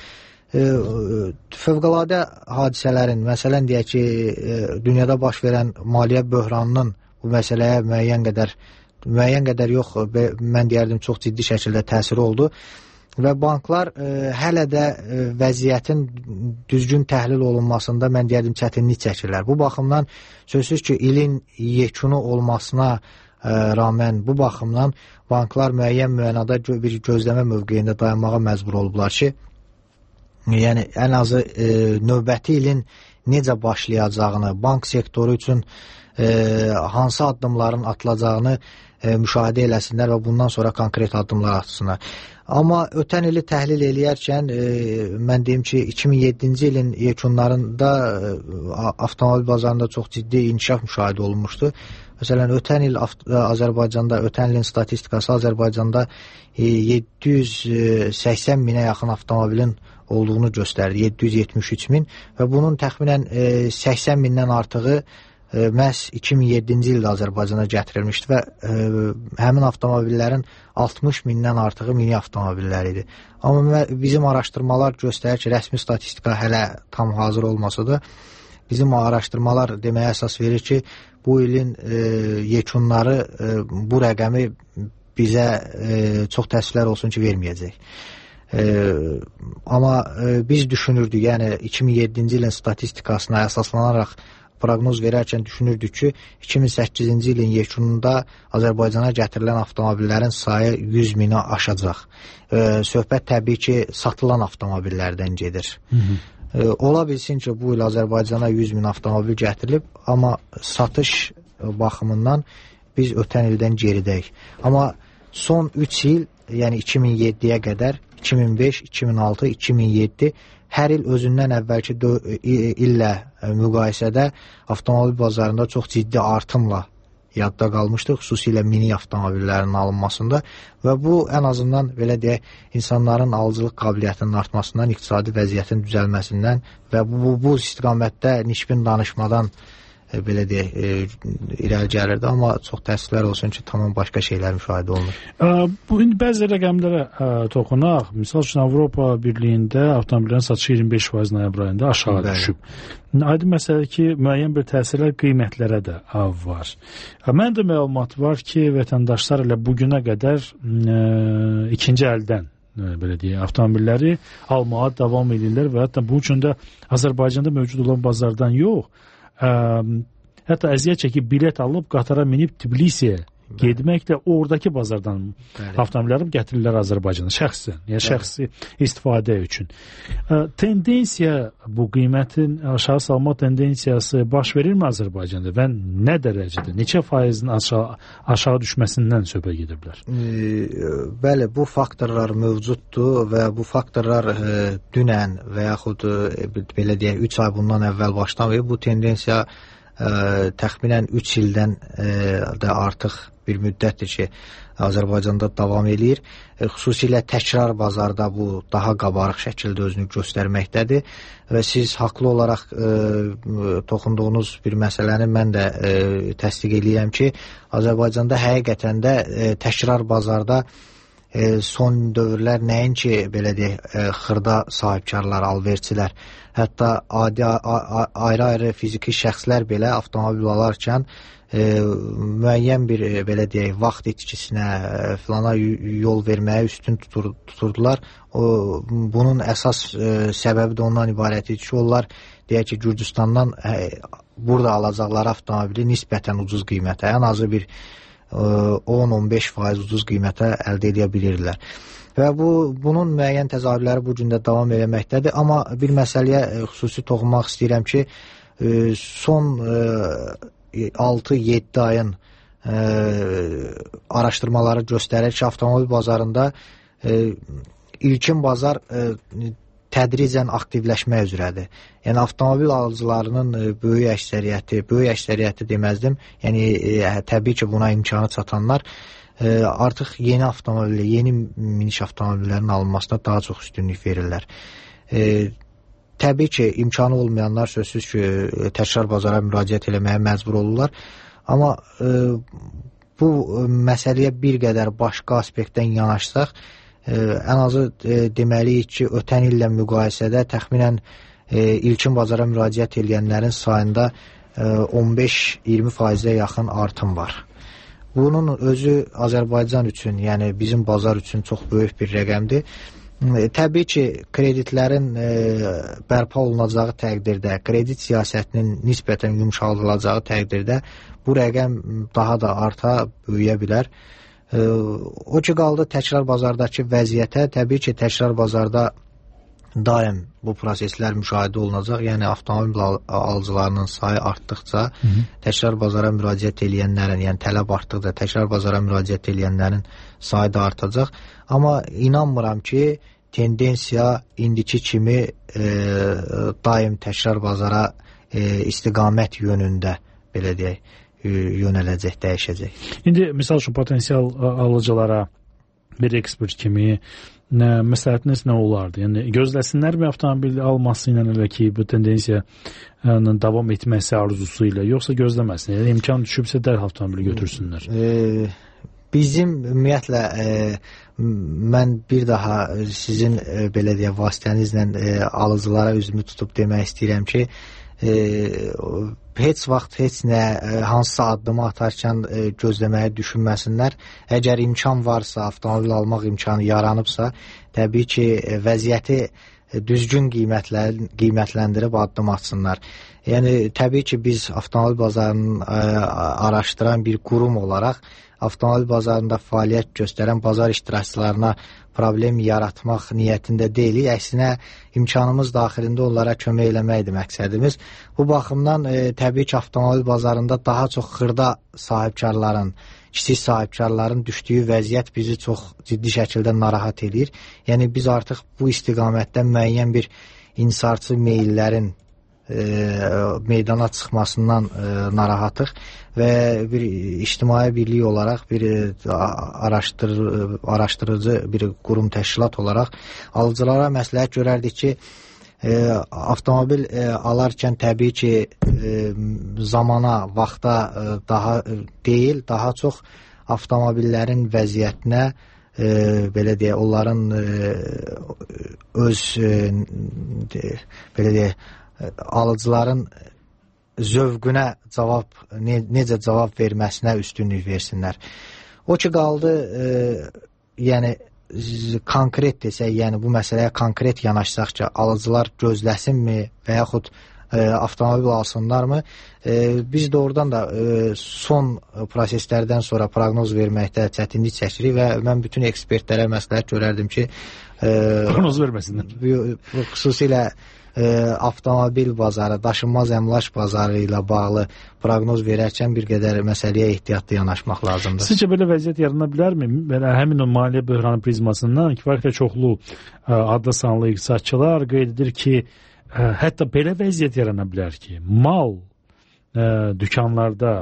Fövqəladə hadisələrin, məsələn deyək ki, dünyada baş verən maliyyə böhranının bu məsələyə müəyyən qədər yox, mən deyərdim çox ciddi şəkildə təsiri oldu. və banklar hələ də vəziyyətin düzgün təhlil olunmasında mən deyərdim çətinlik çəkirlər. Bu baxımdan sözsüz ki, ilin yekunu olmasına rağmen bu baxımdan banklar müəyyən mənada bir gözləmə mövqeyində dayanmağa məcbur olublar ki, yəni ən azı növbəti ilin necə başlayacağını, bank sektoru üçün hansı addımların atılacağını müşahidə eləsinlər və bundan sonra konkret addımlar atsınlar. Amma ötən ili təhlil eləyərkən mən deyim ki, 2007-ci ilin yekunlarında avtomobil bazarında çox ciddi inkişaf müşahidə olunmuşdu. Məsələn, ötən il Azərbaycanda, ötən ilin statistikası Azərbaycanda 780 minə yaxın avtomobilin olduğunu göstərdi, 773 min və bunun təxminən 80 mindən artığı məhz 2007-ci ildə Azərbaycana gətirilmişdi və həmin avtomobillərin 60 mindən artığı mini avtomobillər idi. Amma bizim araşdırmalar göstərir ki, rəsmi statistika hələ tam hazır olmasa da bizim araşdırmalar deməyə əsas verir ki, bu ilin yekunları bu rəqəmi bizə çox təəssüflər olsun ki, verməyəcək. Amma biz düşünürdük, yəni 2007-ci ilin statistikasına əsaslanaraq proqnoz verərkən düşünürdük ki, 2008-ci ilin yekununda Azərbaycana gətirilən avtomobillərin sayı 100 mini aşacaq. Söhbət təbii ki, satılan avtomobillərdən gedir. Ola bilsin ki, bu il Azərbaycana 100 min avtomobil gətirilib, amma satış baxımından biz ötən ildən geridəyik. Amma son 3 il, yəni 2007-yə qədər, 2005, 2006, 2007 hər il özündən əvvəlki illə müqayisədə avtomobil bazarında çox ciddi artımla yadda qalmışdı, xüsusilə mini avtomobillərin alınmasında və bu ən azından belə deyək, insanların alıcılıq qabiliyyətinin artmasından, iqtisadi vəziyyətin düzəlməsindən və bu istiqamətdə nisbin danışmadan belə deyək, irəli gəlirdi, amma çox təəssüflər olsun ki, tamam başqa şeylər müşahidə olunur. Bu indi bəzi rəqəmlərə toxunaq. Misal üçün, Avropa Birliyində avtomobillərin satışı 25% noyabr ayında aşağı düşüb. Aydın məsələ ki, müəyyən bir təsirlər qiymətlərə də var. Məndə məlumat var ki, vətəndaşlar elə bugünə qədər ikinci əldən belə deyək, avtomobilləri almağa davam edirlər və hətta bu üçün də Azərbaycanda mövcud olan bazardan yox, hətta əziyyət çəkib bilet alıb qatara minib Tbilisiyə getməklə oradakı bazardan avtomobilləri gətirirlər Azərbaycana şəxsən, yəni şəxsi istifadə üçün. Tendensiya, bu qiymətin aşağı salma tendensiyası baş verirmi Azərbaycanda və nə dərəcədə, neçə faizin aşağı düşməsindən söhbət gedir bilər? Bəli, bu faktorlar mövcuddur və bu faktorlar dünən və yaxud belə deyək 3 ay bundan əvvəl başlamayıb. Bu tendensiya təxminən 3 ildən də artıq bir müddətdir ki, Azərbaycanda davam edir. Xüsusilə təkrar bazarda bu daha qabarıq şəkildə özünü göstərməkdədir və siz haqlı olaraq toxunduğunuz bir məsələni mən də təsdiq eləyəm ki, Azərbaycanda həqiqətən də təkrar bazarda son dövrlər nəinki belə deyək, xırda sahibkarlar, alverçilər, hətta ayrı-ayrı fiziki şəxslər belə avtomobil alarkən müəyyən bir belə deyək, vaxt itkisinə filana yol verməyə üstün tuturdular. Bunun əsas səbəbi də ondan ibarət idi ki, onlar deyək ki, Gürcüstandan burada alacaqları avtomobili nisbətən ucuz qiymətə, ən azı bir 10-15% ucuz qiymətə əldə edə bilirdilər. Və bunun müəyyən təzahürləri bu gün də davam eləməkdədir. Amma bir məsələyə xüsusi toxunmaq istəyirəm ki, son 6-7 ayın araşdırmaları göstərir ki, avtomobil bazarında ilkin bazar tədricən aktivləşmək üzrədir. Yəni, avtomobil alıcılarının böyük əksəriyyəti deməzdim, yəni təbii ki, buna imkanı çatanlar artıq yeni avtomobil, yeni miniş avtomobillərin alınmasına daha çox üstünlük verirlər. Təbii ki, imkanı olmayanlar sözsüz ki, təkrar bazara müraciət eləməyə məcbur olurlar. Amma bu məsələyə bir qədər başqa aspektdən yanaşsaq, ən azı deməliyik ki, ötən illə müqayisədə təxminən ilkin bazara müraciət edənlərin sayında 15-20%-ə yaxın artım var. Bunun özü Azərbaycan üçün, yəni bizim bazar üçün çox böyük bir rəqəmdir Təbii ki, kreditlərin bərpa olunacağı təqdirdə, kredit siyasətinin nisbətən yumşaldılacağı təqdirdə bu rəqəm daha da arta, böyüyə bilər. O ki, qaldı təkrar bazardakı vəziyyətə, təbii ki, təkrar bazarda daim bu proseslər müşahidə olunacaq. Yəni, avtomobil alıcılarının sayı artdıqca, təkrar bazara müraciət edənlərin, yəni tələb artdıqca təkrar bazara müraciət edənlərin sayı da artacaq. Amma inanmıram ki, tendensiya indiki kimi daim təkrar bazara istiqamət yönündə, belə deyək, yönələcək, dəyişəcək. İndi, misal üçün, potensial alıcılara bir ekspert kimi məsləhətiniz nə olardı? Yəni, gözləsinlərmi avtomobil alması ilə elə ki, bu tendensiya davam etməsi arzusu ilə, yoxsa gözləməsin? Yəni, imkan düşübsə dərhal avtomobili götürsünlər? Bizim, ümumiyyətlə, mən bir daha sizin, belə deyək, vasitənizlə alıcılara üzümü tutub demək istəyirəm ki, heç vaxt heç nə, hansısa addımı atarkən gözləməyi düşünməsinlər. Əgər imkan varsa, avtomobil almaq imkanı yaranıbsa, təbii ki, vəziyyəti düzgün qiymətləndirib addım atsınlar. Yəni, təbii ki, biz avtomobil bazarını araşdıran bir qurum olaraq, avtomobil bazarında fəaliyyət göstərən bazar iştirakçılarına problem yaratmaq niyyətində deyilik. Əksinə, imkanımız daxilində onlara kömək eləməkdir məqsədimiz. Bu baxımdan, təbii ki, avtomobil bazarında daha çox xırda sahibkarların, kiçik sahibkarların düşdüyü vəziyyət bizi çox ciddi şəkildə narahat edir. Yəni, biz artıq bu istiqamətdə müəyyən bir insarçı meyillərin meydana çıxmasından narahatıq və bir ictimai birlik olaraq, bir araşdırıcı bir qurum təşkilat olaraq alıcılara məsləhət görərdik ki, avtomobil alarkən təbii ki, zamana, vaxta daha deyil, daha çox avtomobillərin vəziyyətinə, belə deyək, onların öz, belə deyək, alıcıların zövqünə necə cavab verməsinə üstünlük versinlər. O ki, qaldı, yəni, konkret desək, yəni bu məsələyə konkret yanaşsaq ki, alıcılar gözləsinmi və yaxud avtomobil alsınlarmı? Biz doğrudan da son proseslərdən sonra proqnoz verməkdə çətinlik çəkirik və mən bütün ekspertlərə məsləhət görərdim ki, proqnoz verməsinlər. Xüsusilə avtomobil bazarı, daşınmaz əmlak bazarı ilə bağlı proqnoz verərkən bir qədər məsələyə ehtiyatlı yanaşmaq lazımdır. Sizcə belə vəziyyət yarana bilərmi? Həmin o maliyyə böhranı prizmasından kifayət çoxlu adlı sanlı iqtisadçılar qeyd edir ki, hətta belə vəziyyət yarana bilər ki, mal dükanlarda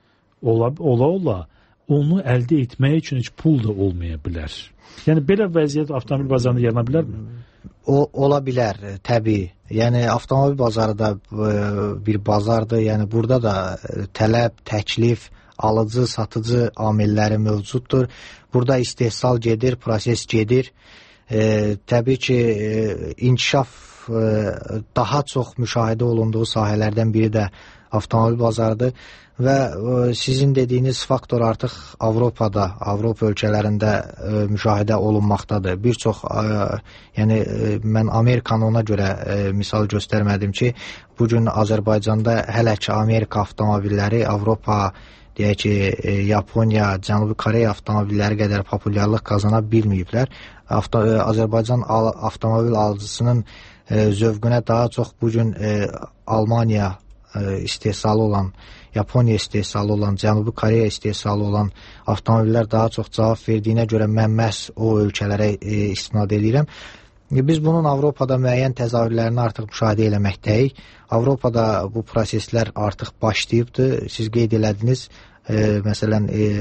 ola onu əldə etmək üçün heç pul da olmaya bilər. Yəni belə vəziyyət avtomobil bazarında yarana bilərmi? Ola bilər, təbii. Yəni, avtomobil bazarı da bir bazardır. Yəni, burada da tələb, təklif, alıcı, satıcı amilləri mövcuddur. Burada istehsal gedir, proses gedir. Təbii ki, inkişaf daha çox müşahidə olunduğu sahələrdən biri də avtomobil bazarıdır və sizin dediyiniz faktor artıq Avropada, Avropa ölkələrində müşahidə olunmaqdadır. Bir çox, yəni mən Amerikanı ona görə misal göstərmədim ki, bugün Azərbaycanda hələ ki Amerika avtomobilləri Avropa, deyək ki, Yaponiya, Cənubi Koreya avtomobilləri qədər populyarlıq qazana bilməyiblər. Azərbaycan avtomobil alıcısının zövqünə daha çox bugün Almaniya istehsalı olan, Yaponiya istehsalı olan, Cənubi Koreya istehsalı olan avtomobillər daha çox cavab verdiyinə görə mən məhz o ölkələrə istinad edirəm. Biz bunun Avropada müəyyən təzahürlərini artıq müşahidə eləməkdəyik. Avropada bu proseslər artıq başlayıbdır. Siz qeyd elədiniz, məsələn,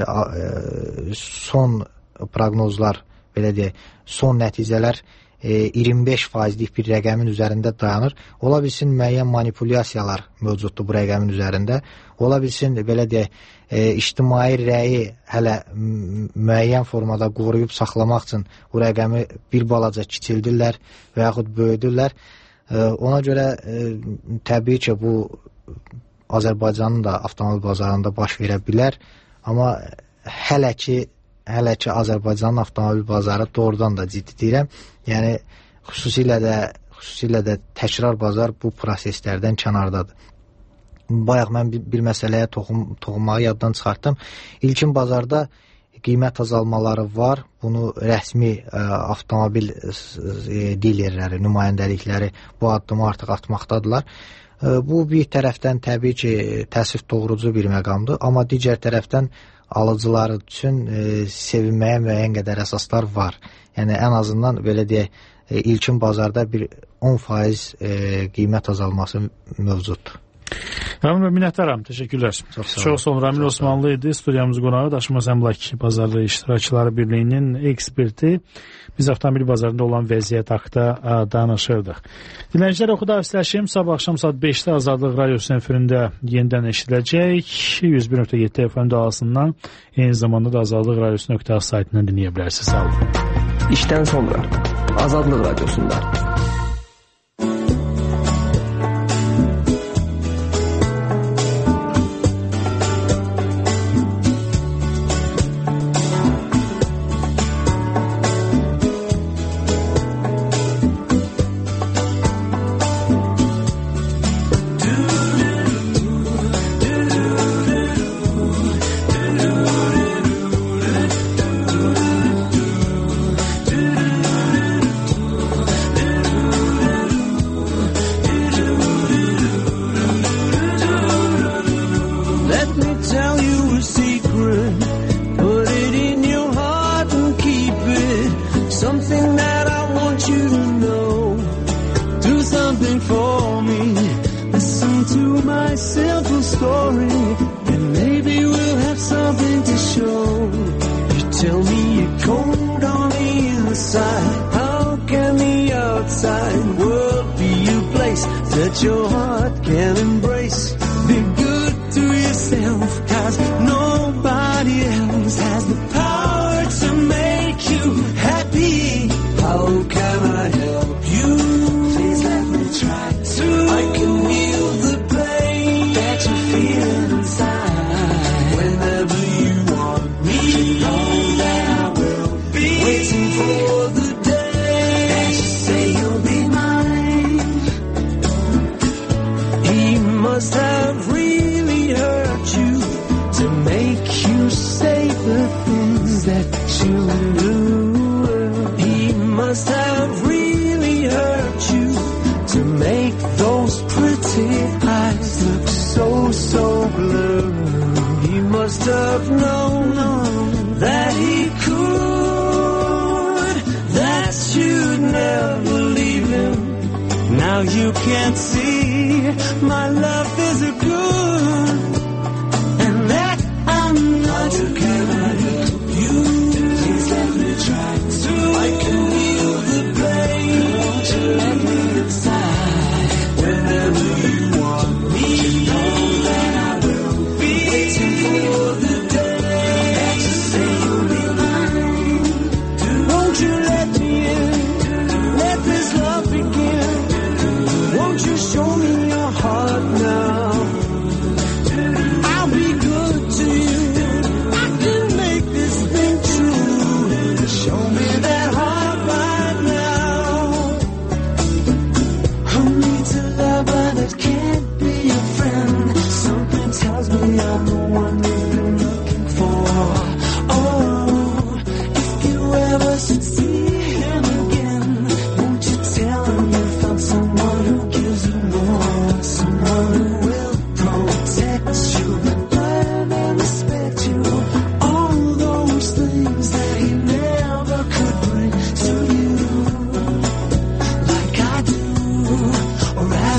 son proqnozlar, belə deyək, son nəticələr 25%lik bir rəqəmin üzərində dayanır. Ola bilsin müəyyən manipulyasiyalar mövcuddur bu rəqəmin üzərində. Ola bilsin, belə deyək, ictimai rəyi hələ müəyyən formada qoruyub saxlamaq üçün bu rəqəmi bir balaca kiçildirlər və yaxud böyüdürlər. Ona görə təbii ki, bu Azərbaycanın da avtomobil bazarında baş verə bilər. Amma hələ ki hələ ki Azərbaycanın avtomobil bazarı doğrudan da ciddi deyirəm. Yəni xüsusilə də təkrar bazar bu proseslərdən kənardadır. Bayaq mən bir məsələyə toxunmağı yaddan çıxartdım. İlkin bazarda qiymət azalmaları var. Bunu rəsmi avtomobil dilerləri, nümayəndəlikləri bu addımı artıq atmaqdadırlar. Bu bir tərəfdən təbii ki, təəssüf doğurucu bir məqamdır, amma digər tərəfdən alıcılar üçün sevinməyə müəyyən qədər əsaslar var. Yəni ən azından belə deyək, ilkin bazarda bir 10% qiymət azalması mövcuddur. Ramil minnətdaram, təşəkkürlər. Çox sağ olun. Ramil Osmanlı idi, studiyamız qonağı Daşınmaz Əmlak Bazarı İştirakçıları Birliyinin eksperti. Biz avtomobil bazarında olan vəziyyət haqqında danışırdıq. Dinləyicilər, oxuda hafizləşim. Sabah axşam saat 5-də Azadlıq Radiosunun efirində yenidən eşidiləcək. 101.7 FM dalğasından, eyni zamanda da Azadlıq Radiosu.az saytından dinləyə bilərsiniz. Sağ olun. İşdən sonra Azadlıq Radiosunda.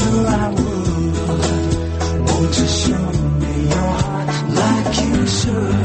Show me your heart like you should.